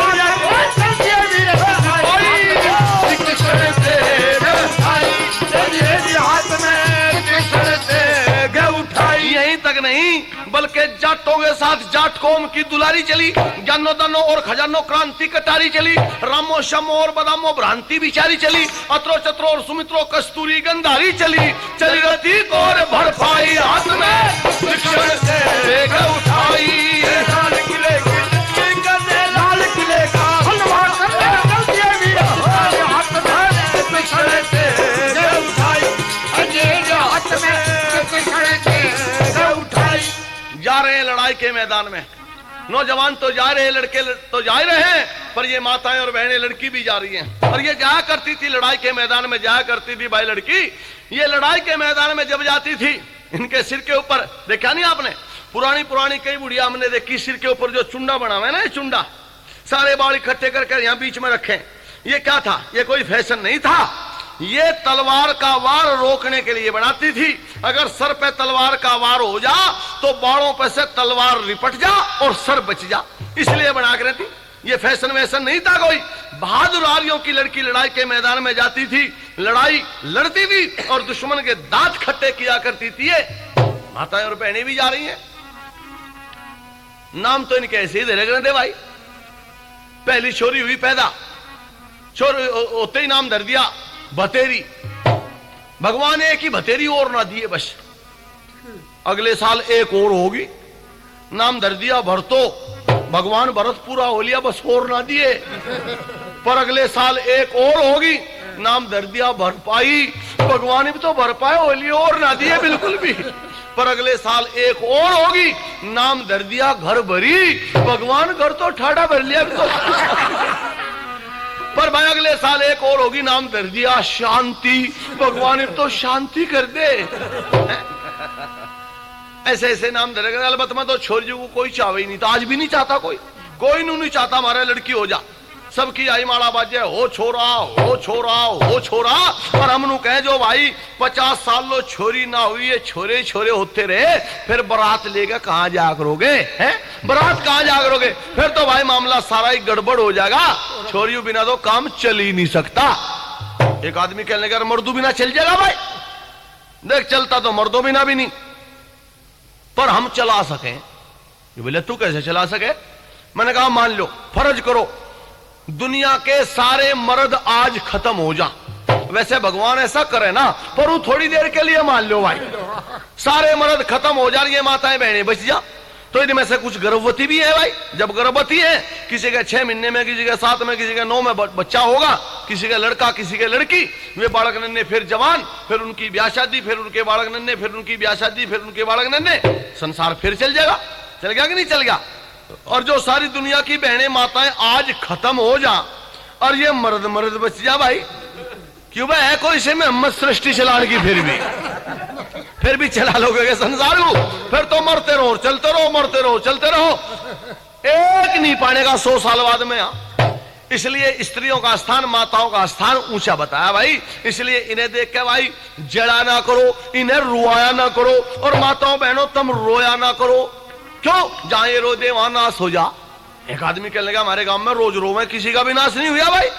तीक्ष्ण तेग उठाई, हाथ में तीक्ष्ण तेग उठाई। यहीं तक नहीं बल्कि जाटों के साथ जाट कौम की दुलारी चली, जानो दानो और खजानो क्रांति कटारी चली, रामो शमो और बदामो भ्रांति बिचारी चली, अत्रो चत्रो और सुमित्रो कस्तूरी गंधारी चली, चली रती और भरपाई, हाथ में तीक्ष्ण तेग उठाई, लाल किले की लाल किले का हाथ में तीक्ष्ण तेग उठाई, हाथ में तीक्ष्ण तेग उठाई। जा रहे हैं लड़ाई के मैदान में, नौजवान तो जा रहे हैं, लड़के तो जा रहे हैं, पर ये माताएं और बहनें लड़की भी जा रही हैं। और ये जाया करती थी लड़ाई के मैदान में, जाया करती थी भाई लड़की, ये लड़ाई के मैदान में जब जाती थी, इनके सिर के ऊपर देखा नहीं आपने, पुरानी पुरानी कई बुढ़िया हमने देखी, सिर के ऊपर जो चुंडा बना हुआ है ना, चुंडा सारे बाल इकट्ठे करके यहाँ बीच में रखे। ये क्या था? ये कोई फैशन नहीं था, ये तलवार का वार रोकने के लिए बनाती थी। अगर सर पे तलवार का वार हो जा तो बालों पे से तलवार रिपट जा और सर बच जा, इसलिए बना कर थी। ये फैशन वैसन नहीं था कोई। बहादुर आर्यों की लड़की लड़ाई के मैदान में जाती थी, लड़ाई लड़ती थी और दुश्मन के दांत खट्टे किया करती थी। माताएं और बहनें भी जा रही हैं। नाम तो इनके ऐसे ही दे रहे थे भाई। पहली छोरी हुई पैदा, छोरी होते ही नाम धर दिया भतेरी। भगवान एक ही भतेरी और ना दिए, बस अगले साल एक और होगी, नाम धर दिया भरतो। भगवान भरत पूरा हो लिया, बस और ना दिए। पर अगले साल एक और होगी, नाम धर दिया भरपाई। भगवान भी तो भरपाई हो लिया और ना दिए बिल्कुल भी। पर अगले साल एक और होगी, नाम धर दिया घर भरी। भगवान घर तो ठाड़ा भर लिया तो। पर भाई अगले साल एक और होगी, नाम धर दिया शांति। भगवान तो शांति कर दे। ऐसे ऐसे नाम धरेगा। अलबत्त मैं तो छोरी को कोई चाहे ही नहीं था, आज भी नहीं चाहता कोई। कोई नहीं चाहता हमारा लड़की हो जा। सबकी आई माड़ा बाजे, हो छोरा हो छोरा हो छोरा। और हम कहे जो भाई पचास साल लो छोरी ना हुई है, छोरे छोरे होते रहे, फिर बारात लेगा कहां जा करोगे? हैं बारात कहां जा करोगे? फिर तो भाई मामला सारा ही गड़बड़ हो जाएगा। छोरियों बिना तो काम चल ही नहीं सकता। एक आदमी कहने लगा मर्दों बिना चल जाएगा भाई। देख चलता तो मर्दों बिना भी नहीं, पर हम चला सके। बोले तू कैसे चला सके? मैंने कहा मान लो फर्ज करो दुनिया के सारे मर्द आज खत्म हो जा। वैसे भगवान ऐसा करे ना, पर वो थोड़ी देर के लिए मान लो भाई सारे मर्द खत्म हो जा, ये माताएं बहनें बच जा। तो इनमें से कुछ गर्भवती भी है भाई। जब गर्भवती है, किसी के छह महीने में, किसी के सात में, किसी के नौ में बच्चा होगा, किसी का लड़का किसी के लड़की, वे बालक नन्हे फिर जवान, फिर उनकी ब्याह शादी, फिर उनके बालक नन्हे, फिर उनकी ब्याह शादी, फिर उनके बालक नन्हे, संसार फिर चल जाएगा। चल गया कि नहीं चल गया? और जो सारी दुनिया की बहनें माताएं आज खत्म हो जा और ये मर्द मर्द बच जा भाई। क्यों भाई है कोई से में हिम्मत सृष्टि चलाने की? फिर भी फिर भी चला लोगे संसार को? फिर तो मरते रहो चलते रहो, मरते रहो चलते रहो, एक नहीं पाने का सौ साल बाद में। इसलिए स्त्रियों का स्थान, माताओं का स्थान ऊंचा बताया भाई। इसलिए इन्हें देख के भाई जड़ा ना करो, इन्हें रुआया ना करो। और माताओं बहनों तुम रोया ना करो। क्यों? जहां ये रो दे वहां नाश हो जा। एक आदमी कहने लगा हमारे गांव में रोज रोवे, किसी का भी नाश नहीं हुआ भाई।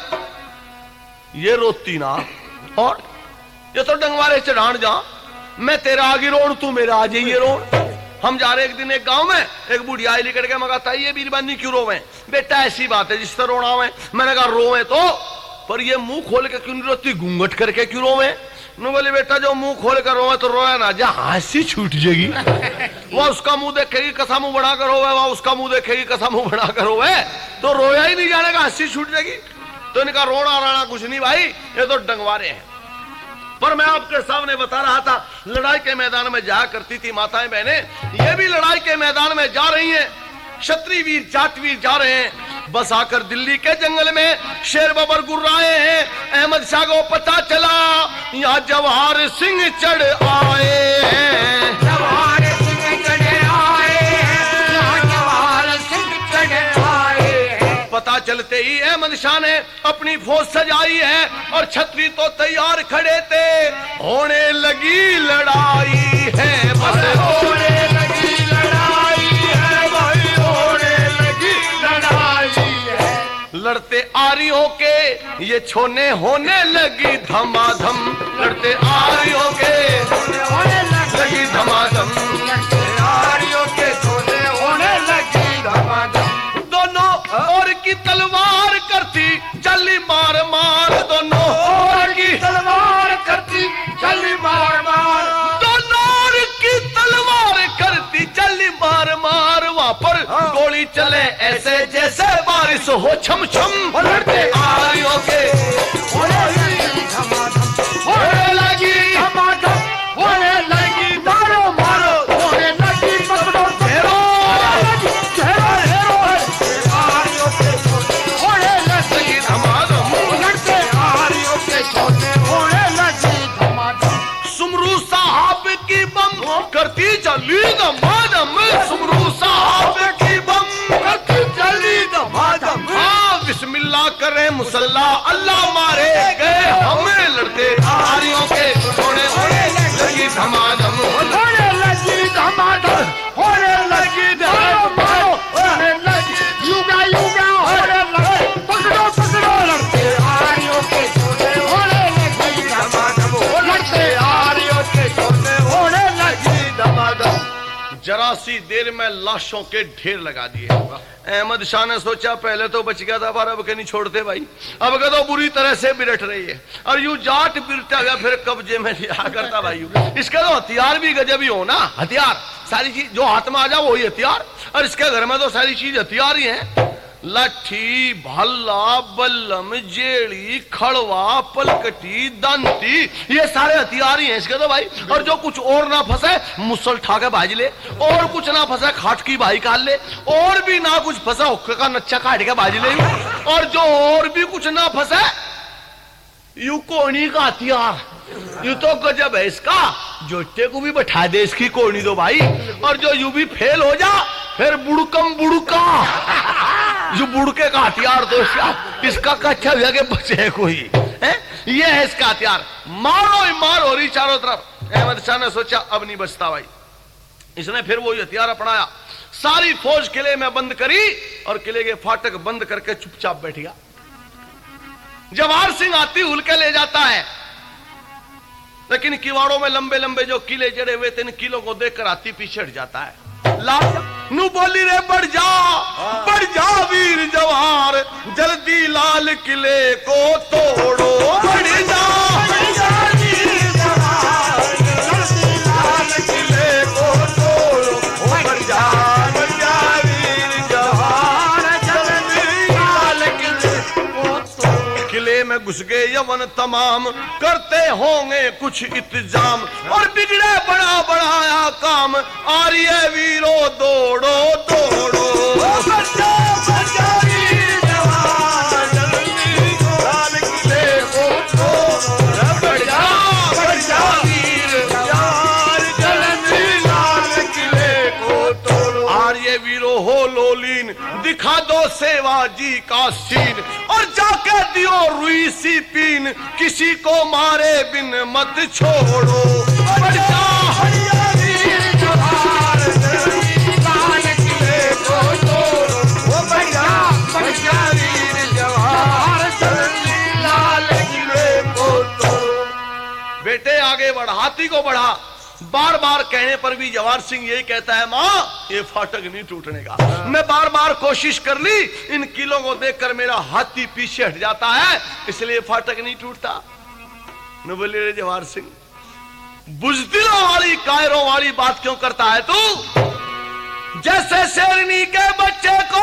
ये रोती ना, और ये तो डंगवारे चढ़ान जा, मैं तेरा आगे रोन तू मेरा आ जाइए रोन। हम जा रहे एक दिन एक गांव में, एक बुढ़िया आई लिकड़ के मगाता ये बीरबानी क्यों रोवे? बेटा ऐसी बात है जिस तरह रोना हुए। मैंने कहा रोवे तो, पर ये मुंह खोल के क्यों नहीं रोती, घूंघट करके क्यों रोवे? नु बोले बेटा जो मुंह खोल कर रोवे तो रोया ना जा, हंसी छूट जाएगी। वह उसका मुंह देखेगी कसा मुंह बना कर रोवे, वह उसका मुंह देखेगी कसा मुंह बना कर रोवे, तो रोया ही नहीं जाने का, हंसी छूट जाएगी। तो इनका रोना राना कुछ नहीं भाई, ये तो डंगवारे हैं। पर मैं आपके सामने बता रहा था, लड़ाई के मैदान में जाया करती थी माताएं बहनें। ये भी लड़ाई के मैदान में जा रही हैं। क्षत्रिय वीर जाटवीर जा रहे हैं। बस आकर दिल्ली के जंगल में शेर बबर गुर्राए हैं। अहमद शाह को पता चला यहाँ जवाहर सिंह चढ़ आए हैं। जवाहर सिंह चढ़ आए हैं, यहाँ जवाहर सिंह चढ़ आए हैं। पता चलते ही अहमद शाह ने अपनी फौज सजाई है और छतरी तो तैयार खड़े थे। होने लगी लड़ाई है, बस होने लगी लड़ाई है भाई, होने लगी लड़ाई है। लड़ते आरी होके ये छोने होने लगी धमाधम। लड़ते आरी होके होने लगी धमाधम। आरी होके छोने होने लगी धमाधम। दोनों और की तलवार करती चली मार मार। दोनों और की तलवार करती चली मार मार। दोनों और की तलवार करती चली मार मार। वहां पर गोली चले ऐसे जैसे बारिश हो छम छम। लड़ते आरियों के होने लगी धमाधम, होने लगी धमाधम, होने लगी मारो मारो, होने लगी पकड़ो घेरो। घेरो घेरो। आरियों के छोटे होने लगी धमाधम। लड़ते आरियों के छोटे होने लगी धमाधम। सुमरू साहब की बम करती चली धमाधम। सुमरू साहब की बम करती चली धमाधम। हाँ बिस्मिल्लाह करे मुसल्ला अल्लाह मारे गए हमें लड़ते घेर में लाशों के ढेर लगा दिए। अहमद शाह ने सोचा पहले तो बच गया था, पर अब के नहीं छोड़ते भाई, अब के तो बुरी तरह से बिरट रही है। और यू जाट बिरटा गया फिर कब्जे में लिया करता भाई। इसका तो हथियार भी गजब ही हो ना, हथियार सारी चीज जो हाथ में आ जाए वही हथियार, और इसके घर में तो सारी चीज हथियार ही है। लाठी, भाला, बल्लम, जेड़ी, खड़वा, पलकटी, दंती, ये सारे हथियार ही हैं इसके तो भाई। और जो कुछ और ना फंसे मुसल ठा के भाज ले, और कुछ ना फंसे खाट की भाई काट ले, और भी ना कुछ फंसा हुक्के का नच्चा काट के भाज ले, और जो और भी कुछ ना फंसे यू कोनी का हथियार। यू तो गजब है इसका, जोटे को भी बैठा दे इसकी कोनी तो भाई। और जो यू भी फेल हो जा फिर बुड़कम बुड़का, जो बुड़के का हथियार तो इसका इसका कच्चा भैया के बचे कोई है, ये है इसका हथियार। मारो ही मार हो रही चारों तरफ। अहमद शाह ने सोचा अब नहीं बचता भाई, इसने फिर वही हथियार अपनाया। सारी फौज किले में बंद करी और किले के फाटक बंद करके चुपचाप बैठ गया। जवाहर सिंह आती हुल के ले जाता है, लेकिन किवाड़ों में लंबे लंबे जो किले जड़े हुए थे, इन किलों को देखकर हाथी पीछे हट जाता है। नू बोली रे बढ़ जा बढ़ जा वीर जवार, जल्दी लाल किले को तोड़ो। बढ़ जा बढ़ जा वीर जवार, जल्दी लाल किले को तोड़ो। बढ़ जा बढ़ जा वीर जवार, जल्दी लाल किले को तोड़ो। किले में घुस गए यवन तमाम, करते होंगे कुछ इंतजाम, और बिगड़े बड़ा बढ़ाया काम। आर्य वीरो दौड़ो दौड़ो, बच्चा बच्चा वीर जवान, जल्दी लाल किले को तोड़ो। बढ़ जा बढ़ जा वीर जवान, जल्दी लाल किले को तोड़ो। आर्य वीरो हो लोलीन, दिखा दो सेवाजी का सीन, और जाके दियो रुई सी पीन, किसी को मारे बिन मत छोड़ो। बढ़ जा बढ़ जा वीर जवान, जल्दी लाल किले को तोड़ो। बढ़ जा बढ़ जा वीर जवान, जल्दी लाल किले को तोड़ो। बेटे आगे बढ़, हाथी को बढ़ा। बार बार कहने पर भी जवाहर सिंह यही कहता है, माँ ये फाटक नहीं टूटने का। मैं बार बार कोशिश कर ली, इन किलों को देखकर मेरा हाथी पीछे हट जाता है, इसलिए फाटक नहीं टूटता। न बोले रे जवाहर सिंह, बुजदिलों वाली कायरों वाली बात क्यों करता है तू? जैसे शेरनी के बच्चे को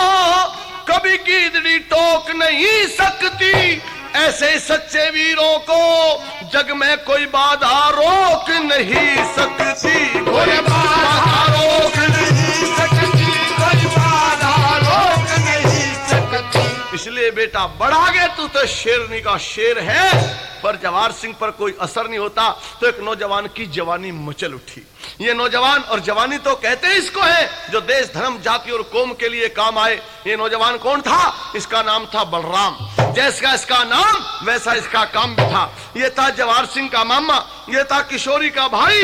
कभी गीदड़ी टोक नहीं सकती, ऐसे सच्चे वीरों को जग में कोई बाधा रोक नहीं सकती। कोई बाधा रोक नहीं सकती, कोई बाधा रोक नहीं सकती। इसलिए बेटा बढ़ा गए, तू तो शेरनी का शेर है। पर जवाहर सिंह पर कोई असर नहीं होता, तो एक नौजवान की जवानी मचल उठी। ये नौजवान, और जवानी तो कहते हैं इसको है जो देश धर्म जाति और कौम के लिए काम आए। ये नौजवान कौन था? इसका नाम था बलराम। जैसा इसका नाम वैसा इसका काम भी था। ये था जवाहर सिंह का मामा, ये था किशोरी का भाई।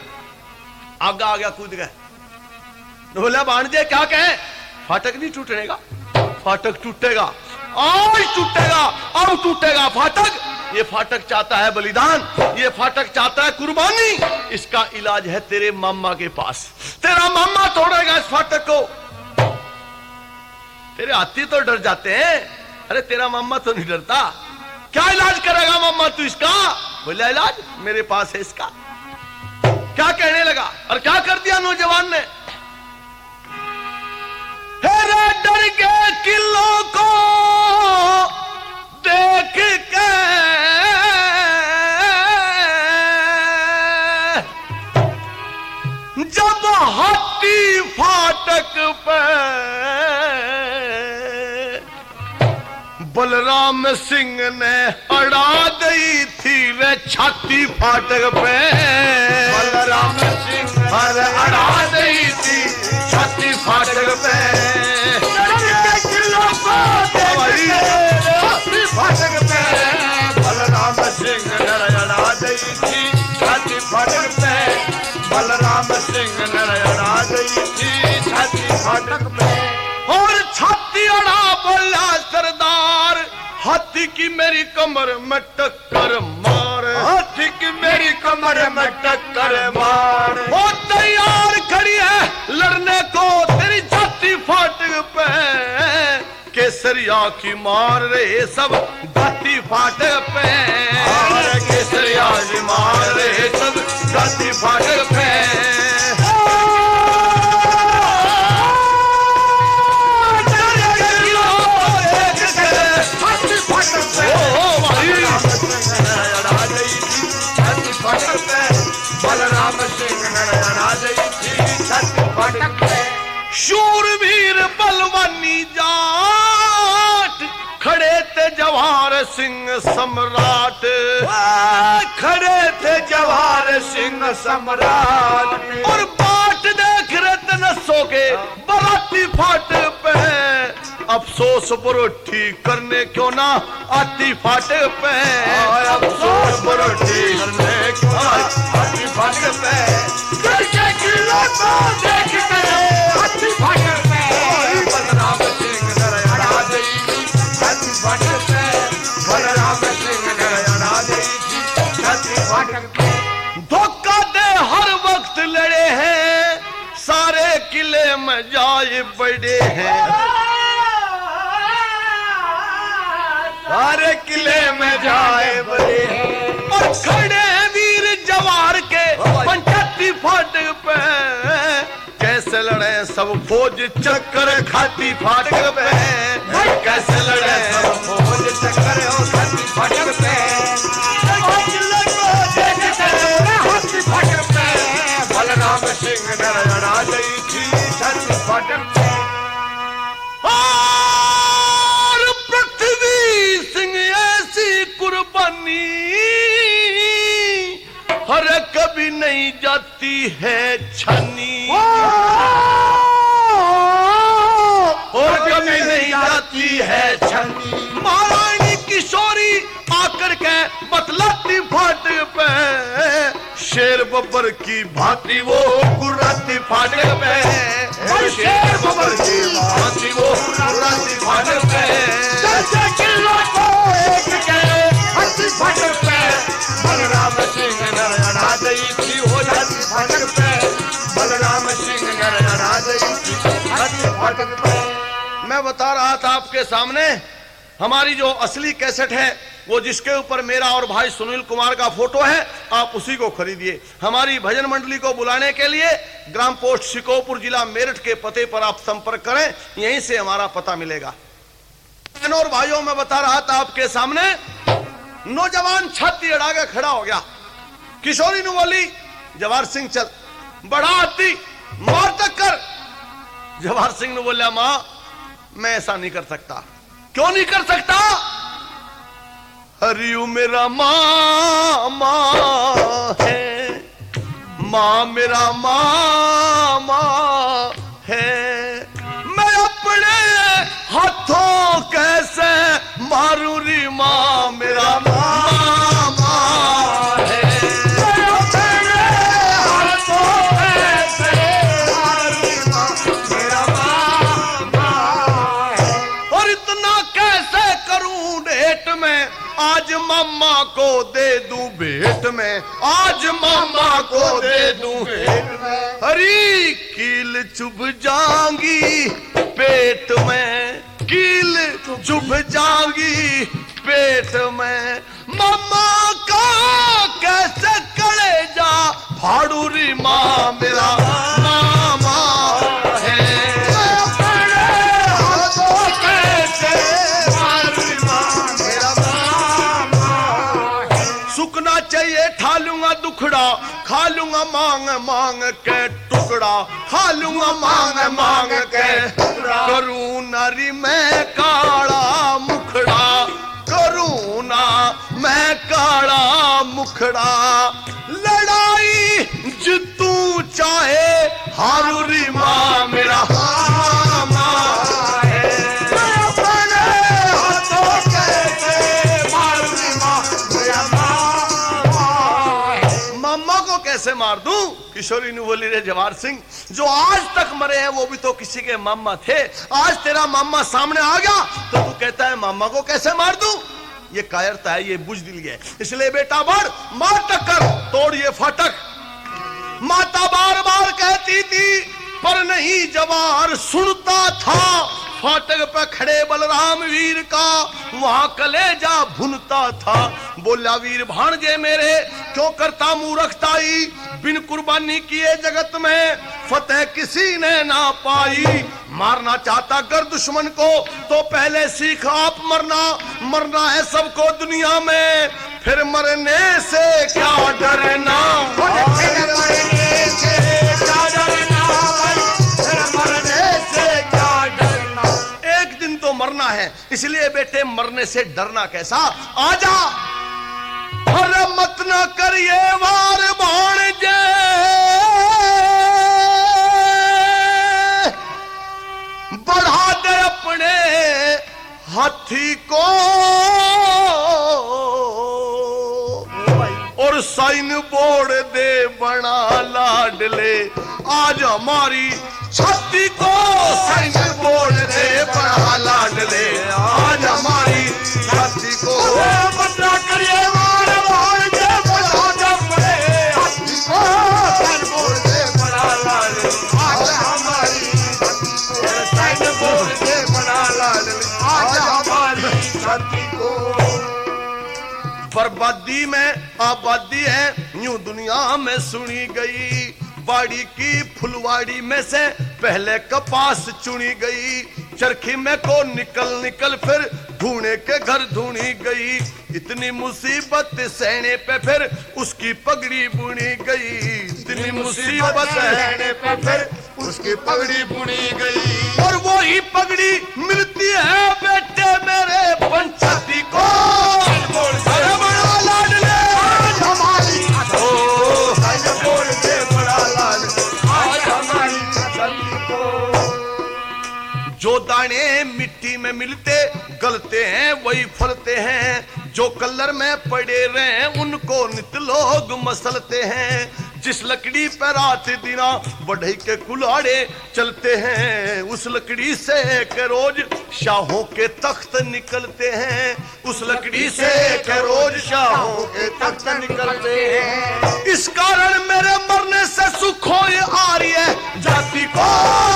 आगा आ गया, कूद गए। बोला भांजे क्या कहे? फाटक नहीं टूटने का, फाटक टूटेगा, आज टूटेगा, अब टूटेगा फाटक। ये फाटक चाहता है बलिदान, ये फाटक चाहता है कुर्बानी। इसका इलाज है तेरे मामा के पास। तेरा मामा तोड़ेगा इस फाटक को। तेरे हाथी तो डर जाते हैं, अरे तेरा मामा तो नहीं डरता। क्या इलाज करेगा मामा तू इसका? बोला इलाज मेरे पास है इसका। क्या कहने लगा और क्या कर दिया नौजवान ने? हेरे डर के किलों को देख के जब हाथी फाटक पे बलराम सिंह ने अड़ा दी थी वे छाती फाटक पे। बलराम सिंह हर अड़ा दी थी छाती फाटक पे। फाटक पे बलराम सिंह ने अड़ा दी थी छाती फाटक पे। बलराम सिंह ने अड़ा दी थी छाती फाटक पे। और छाती अड़ा बोला सरदार, हाथी की मेरी कमर में टक्कर मार। हाथी की मेरी कमर में टक्कर मार। वो तैयार खड़ी है लड़ने को तेरी जाति फाटक पे, केसरिया की मार रहे सब जाति फाटक पे, केसरिया की मार रहे सब जाति फाटक पे। शूरवीर बलवानी जाट, खड़े थे जवाहर सिंह सम्राट, खड़े थे जवाहर सिंह सम्राट, और बाट देख रहे थे नसों के बराती फाट पे, अफसोस बरोठी करने क्यों ना आती फाट पे, अफसोस बरोठी करने क्यों ना आती फाट पे, देखे किलो को देख के आती फाट पे, बलराम सिंह नरयना देई आती फाट पे, बलराम सिंह नरयना देई आती फाट पे। धोखा दे हर वक्त लड़े हैं, सारे किले में जाए बड़े हैं, सारे किले में जाए बड़े हैं, और खड़े वीर जवार के पंचायती फाटक पे, कैसे लड़े सब फौज चक्कर खाती फाटक पे, कैसे लड़े सब फौज चक्कर और खाती फाटक पे, फाटक पे, बलराम सिंह नरयना देई थी छाती फाटक पे। और पृथ्वी सिंह ऐसी कुर्बानी हर कभी नहीं जाती है छानी, और कभी नहीं जाती है छानी। महारानी किशोरी आकर के बतलाती फाटक पे, शेर बब्बर की भांति वो गुर्राती फाटक पे, शेर बब्बर की भांति वो गुर्राती फाटक पे, दस किलो को एक के हंसी फाटक पे, बलराम सिंह नरयना देई थी हो जाती फाटक पे, बलराम सिंह नरयना देई थी हंसी फाटक पे। मैं बता रहा था आपके सामने हमारी जो असली कैसेट है वो जिसके ऊपर मेरा और भाई सुनील कुमार का फोटो है, आप उसी को खरीदिए। हमारी भजन मंडली को बुलाने के लिए ग्राम पोस्ट शिकोपुर जिला मेरठ के पते पर आप संपर्क करें, यहीं से हमारा पता मिलेगा। बहनों और भाइयों, मैं बता रहा था आपके सामने, नौजवान छाती अड़ा के खड़ा हो गया। किशोरी ने बोली जवाहर सिंह चल, बढ़ा हाथी मार तक कर। जवाहर सिंह ने बोला मां मैं ऐसा नहीं कर सकता। क्यों नहीं कर सकता? हरियू मेरा मामा है, मां मेरा मामा है, मैं अपने हाथों कैसे मारू री मां मेरा मामा है, मैं अपने हाथों कैसे मारू री मां मेरा मामा है। और इतना कैसे करूं डेट में, आज मामा को दे दूं भेंट में, आज मामा को दे दूं भेंट में। हरी कील चुभ जाएंगी पेट में, कील चुभ जाएंगी पेट में, मामा का कैसे कलेजा फाड़ू री मां मेरा मामा है। सुकना चाहिए ठा लूंगा दुखड़ा, खा लूंगा मांग मांग के टुकड़ा, खा लूंगा मांग मांग के टुकड़ा। करूं नारी मैं काला मुखड़ा, करूं ना मैं काला मुखड़ा, लड़ाई जितू चाहे हारू री मां मेरा मामा है। मामा को कैसे मार दूं? किशोरी ने बोली रे जवाहर सिंह, जो आज तक मरे हैं वो भी तो किसी के मामा थे, आज तेरा मामा सामने आ गया तो तू कहता है मामा को कैसे मार दूं? ये कायरता है, ये बुजदिली है। इसलिए बेटा बढ़, मार टक्कर, तोड़ ये फाटक। माता बार बार कहती थी पर नहीं जवार सुनता था। फाटक पे खड़े बलराम वीर का वहां कलेजा भुनता था। बोला वीर भाणजे मेरे क्यों करता मूर्खताई, बिन कुर्बानी किए जगत में फतेह किसी ने ना पाई। मारना चाहता कर दुश्मन को तो पहले सीख आप मरना, मरना है सबको दुनिया में फिर मरने से क्या डरना। फिर मरने से क्या डरना, फिर मरने से क्या डरना। एक दिन तो मरना है, इसलिए बेटे मरने से डरना कैसा। आजा अरे मत न करिए वार भाणजे, बढ़ा दे अपने हाथी को और साइन बोर्ड दे बना लाडले। आज हमारी छाती को साइन बोर्ड दे बना लाडले। आज हमारी छाती को बदला करिए वार भाणजे, बढ़ा दे अपने हाथी को साइन बोर्ड दे बना लाडले। आज हमारी साइन बोर्ड दे बना लाडले। आज हमारी छाती को। बर्बादी में आबादी है यूं दुनिया में सुनी गई। बाड़ी की फुलवाड़ी में से पहले कपास चुनी गई। चरखी में को निकल निकल फिर ढूंढे के घर ढूंढी गई। इतनी मुसीबत सहने पे फिर उसकी पगड़ी बुनी गई। इतनी मुसीबत सहने पे फिर उसकी पगड़ी बुनी गई। और वो ही पगड़ी मिलती है बेटे मेरे पंचायती को। अरे बड़ा लाडले आज हमारी ओ साइन बोर्ड दे बड़ा लाडले। आज हमारी छाती को। जो दाने मिट्टी में मिलते गलते हैं वही फलते हैं। जो कलर में पड़े रहे उनको नित लोग मसलते हैं। जिस लकड़ी पर रात दिना बढ़ई के कुलाड़े चलते हैं, उस लकड़ी से के रोज शाहों के तख्त निकलते हैं। उस लकड़ी से के रोज शाहों के तख्त निकलते हैं। इस कारण मेरे मरने से सुख हो आ रही है जाति को।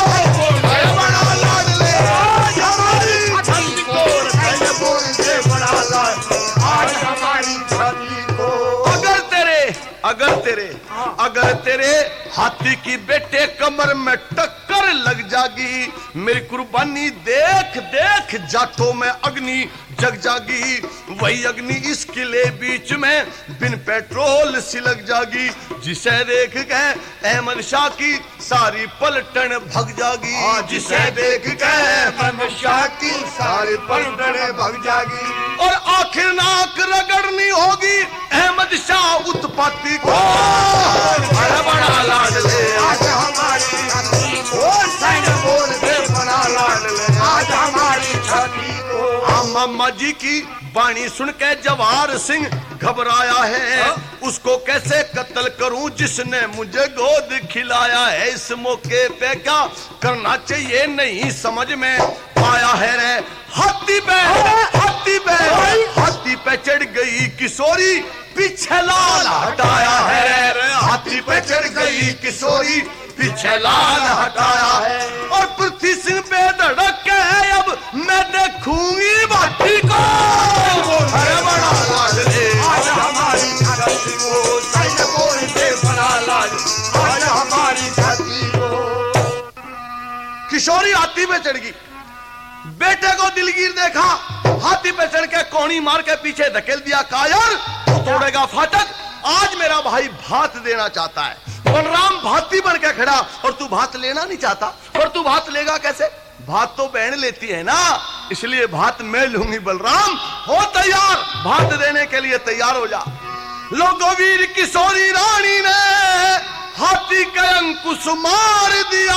बड़ा लाडले आज हमारी छाती को साइन बोर्ड दे बड़ा लाडले। आज हमारी छाती को। अगर तेरे अगर तेरे अगर तेरे हाथी की बेटे कमर में टक्कर लग जागी, मेरी कुर्बानी देख देख जाटों में अग्नि जग जागी। वही अग्नि इस किले बीच में बिन पेट्रोल सी लग जागी। जिसे देख के अहमद शाह की सारी पलटन भग जागी। जिसे देख के अहमद शाह की सारी पलटन भग जागी। और आखिर नाक रगड़नी होगी अहमद शाह उत्पत्ति को। अरे बड़ा लाडले आज हमारी छाती को साइन बोर्ड दे बड़ा लाडले। आज हमारी छाती को। मामा जी की बाणी सुन के जवाहर सिंह घबराया है। उसको कैसे कत्ल करूं जिसने मुझे गोद खिलाया है। इस मौके पे क्या करना चाहिए नहीं समझ में आया है रे। हाथी पे हाथी पे हाथी पे चढ़ गई किशोरी पीछे लाल हटाया है रे। हाथी पे चढ़ गई किशोरी पीछे लाल हटाया है। और पृथ्वी सिंह बेधड़क के है अब मैं देखूंगी भाटी को। अरे बड़ा लाडले आज हमारी छाती को साइन बोर्ड दे बड़ा लाडले। आज हमारी छाती को। किशोरी हाथी पे चढ़ गई। बेटे को दिलगीर देखा, हाथी पे चढ़ के कोनी मार के पीछे धकेल दिया। कायर तू तोड़ेगा फाटक, आज मेरा भाई भात देना चाहता है। बलराम भाती बन के खड़ा और तू भात लेना नहीं चाहता। और तू भात लेगा कैसे? भात तो बहन लेती है ना, इसलिए भात मैं लूंगी। बलराम हो तैयार, भात देने के लिए तैयार हो जा। लोगो वीर किशोरी रानी ने हाथी के अंकुश मार दिया।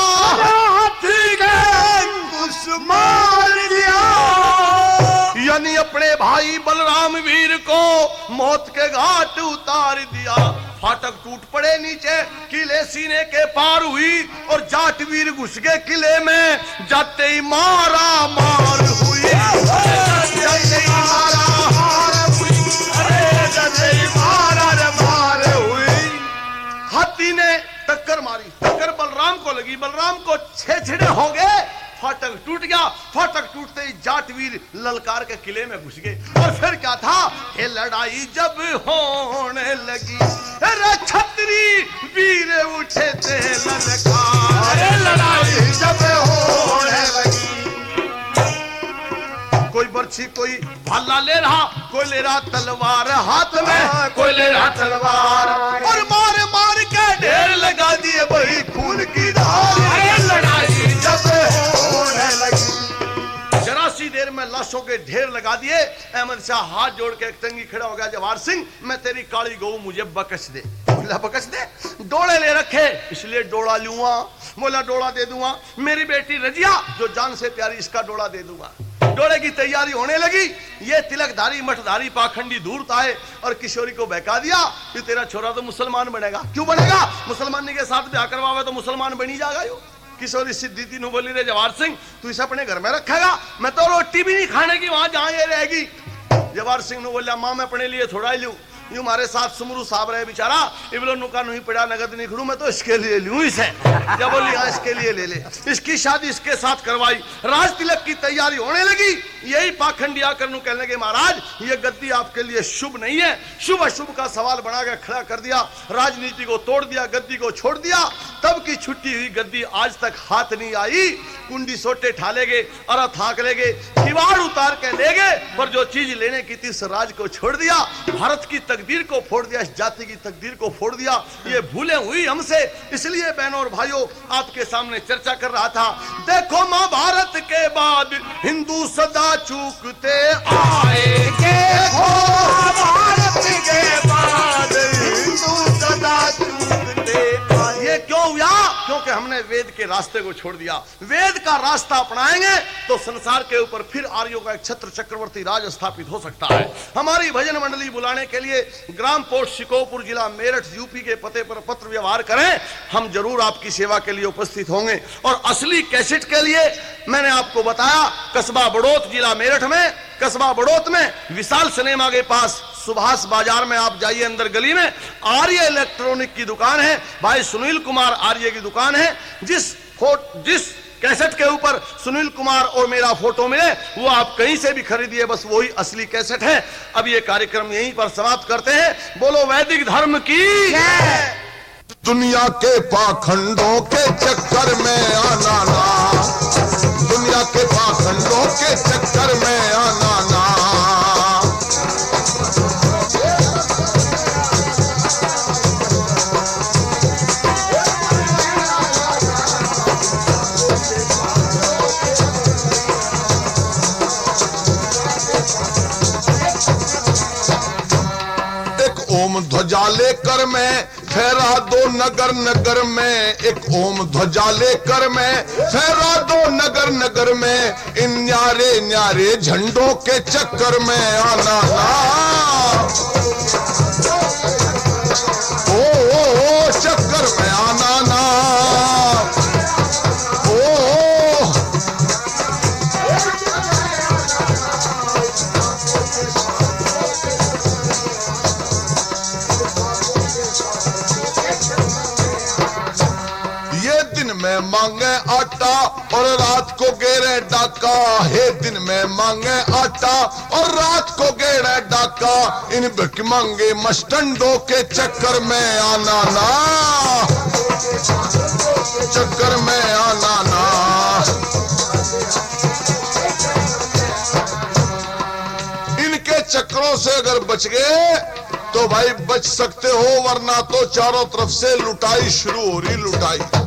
हाथी के अंकुश मार दिया। यानी अपने भाई बलराम वीर को मौत के घाट उतार दिया। फाटक टूट पड़े नीचे, किले सीने के पार हुई और जाट वीर घुस गए किले में। जाते ही मारा मार हुई। जाते ही मारा मार हुई। अरे जाते ही मारा मार हुई। हाथी ने टक्कर मारी, टक्कर बलराम बलराम को लगी, बलराम को छे छिड़े हो गए, फाटक टूट गया। फाटक टूटते ही जाटवीर ललकार के किले में घुस गए। और फिर क्या था, ये लड़ाई जब होने लगी, अरे छतरी वीर उठे थे ललकार, लड़ाई जब होने लगी। कोई बर्छी कोई भाला ले रहा, कोई ले रहा तलवार हाथ में, कोई ले रहा तलवार, और मार मार के ढेर लगा दिए वही खून की धार, लड़ाई जब होने लगी। जरा सी देर में लाशों के ढेर लगा दिए। अहमद शाह हाथ जोड़ के एक तंगी खड़ा हो गया, जवाहर सिंह मैं तेरी काली गऊ मुझे बकस दे। बोला बकस दे, डोले ले रखे इसलिए डोला लूंगा। बोला डोला दे दूंगा, मेरी बेटी रजिया जो जान से प्यारी इसका डोला दे दूंगा। डोले की तैयारी होने लगी। ये तिलकधारी मठधारी पाखंडी धूर्त आए और किशोरी को बहका दिया कि तेरा छोरा तो मुसलमान बनेगा। क्यों बनेगा, मुसलमानी के साथ ब्याह करवावे तो मुसलमान बनी जाएगा। यो किशोरी सिद्धि तीनों बोली रे जवाहर सिंह तू इसे अपने घर में रखेगा, मैं तो रोटी भी नहीं खाने की वहां जहां ये रहेगी। जवाहर सिंह ने बोला मां मैं अपने लिए थोड़ा ही लूं, यूं हमारे साथ सुमरू साहब रहे बेचारा, इबलो नुका नहीं पड़ा नगद नहीं खड़ू, मैं तो इसके लिए लूं इसे। जब बोली हाँ इसके लिए ले ले, इसकी शादी इसके साथ करवाई। राज तिलक की तैयारी होने लगी। यही पाखंडी आकर नु कहने लगे महाराज ये गद्दी आपके लिए शुभ नहीं है। शुभ अशुभ का सवाल बना के खड़ा कर दिया, राजनीति को तोड़ दिया, गद्दी को छोड़ दिया। तब की छुट्टी हुई गद्दी आज तक हाथ नहीं आई। कुंडी सोटे ठालेगे, अरथ हाक लेगे, किवाड़ उतार के ले गए, पर जो चीज लेने की थी राज को छोड़ दिया। भारत की तकदीर को फोड़ दिया, इस जाति की तकदीर को फोड़ दिया। ये भूले हुई हमसे, इसलिए बहनों और भाइयों आपके सामने चर्चा कर रहा था। देखो महाभारत के बाद हिंदू सदा चूकते आएंगे, महाभारत के बाद हिंदू सदा चूकते। ये क्यों हुआ, क्योंकि हमने वेद के रास्ते को छोड़ दिया। वेद का रास्ता अपनाएंगे तो संसार के ऊपर फिर आर्यों का एक छत्र चक्रवर्ती राज स्थापित हो सकता है। हमारी भजन मंडली बुलाने के लिए ग्राम पोस्ट शिकोपुर जिला मेरठ यूपी के पते पर पत्र व्यवहार करें, हम जरूर आपकी सेवा के लिए उपस्थित होंगे। और असली कैसेट के लिए मैंने आपको बताया कस्बा बड़ौत जिला मेरठ में, कस्बा बड़ौत में विशाल सिनेमा के पास सुभाष बाजार में आप जाइए, अंदर गली में आर्य इलेक्ट्रॉनिक की दुकान है, भाई सुनील कुमार आर्य की दुकान है। जिस जिस कैसेट के ऊपर सुनील कुमार और मेरा फोटो मिले वो आप कहीं से भी खरीदिए, बस वही असली कैसेट है। अब ये कार्यक्रम यहीं पर समाप्त करते हैं। बोलो वैदिक धर्म की। दुनिया के पाखंडों के चक्कर में आना ना, दुनिया के पाखंडों के चक्कर में आना ना। ओम ध्वजा लेकर मैं फहरा दो नगर नगर में, एक ओम ध्वजा लेकर मैं फहरा दो नगर नगर में। इन न्यारे न्यारे झंडों के चक्कर में आना ना। ओ, ओ, ओ चक्कर में आना ना। ओ, ओ में मांगे आटा और रात को गेरे डाका, हे दिन में मांगे आटा और रात को गेरे डाका। इन भिख मांगे मस्टंडों के चक्कर में आना ना, चक्कर में आना ना। इनके चक्करों से अगर बच गए तो भाई बच सकते हो, वरना तो चारों तरफ से लुटाई शुरू हो रही, लुटाई।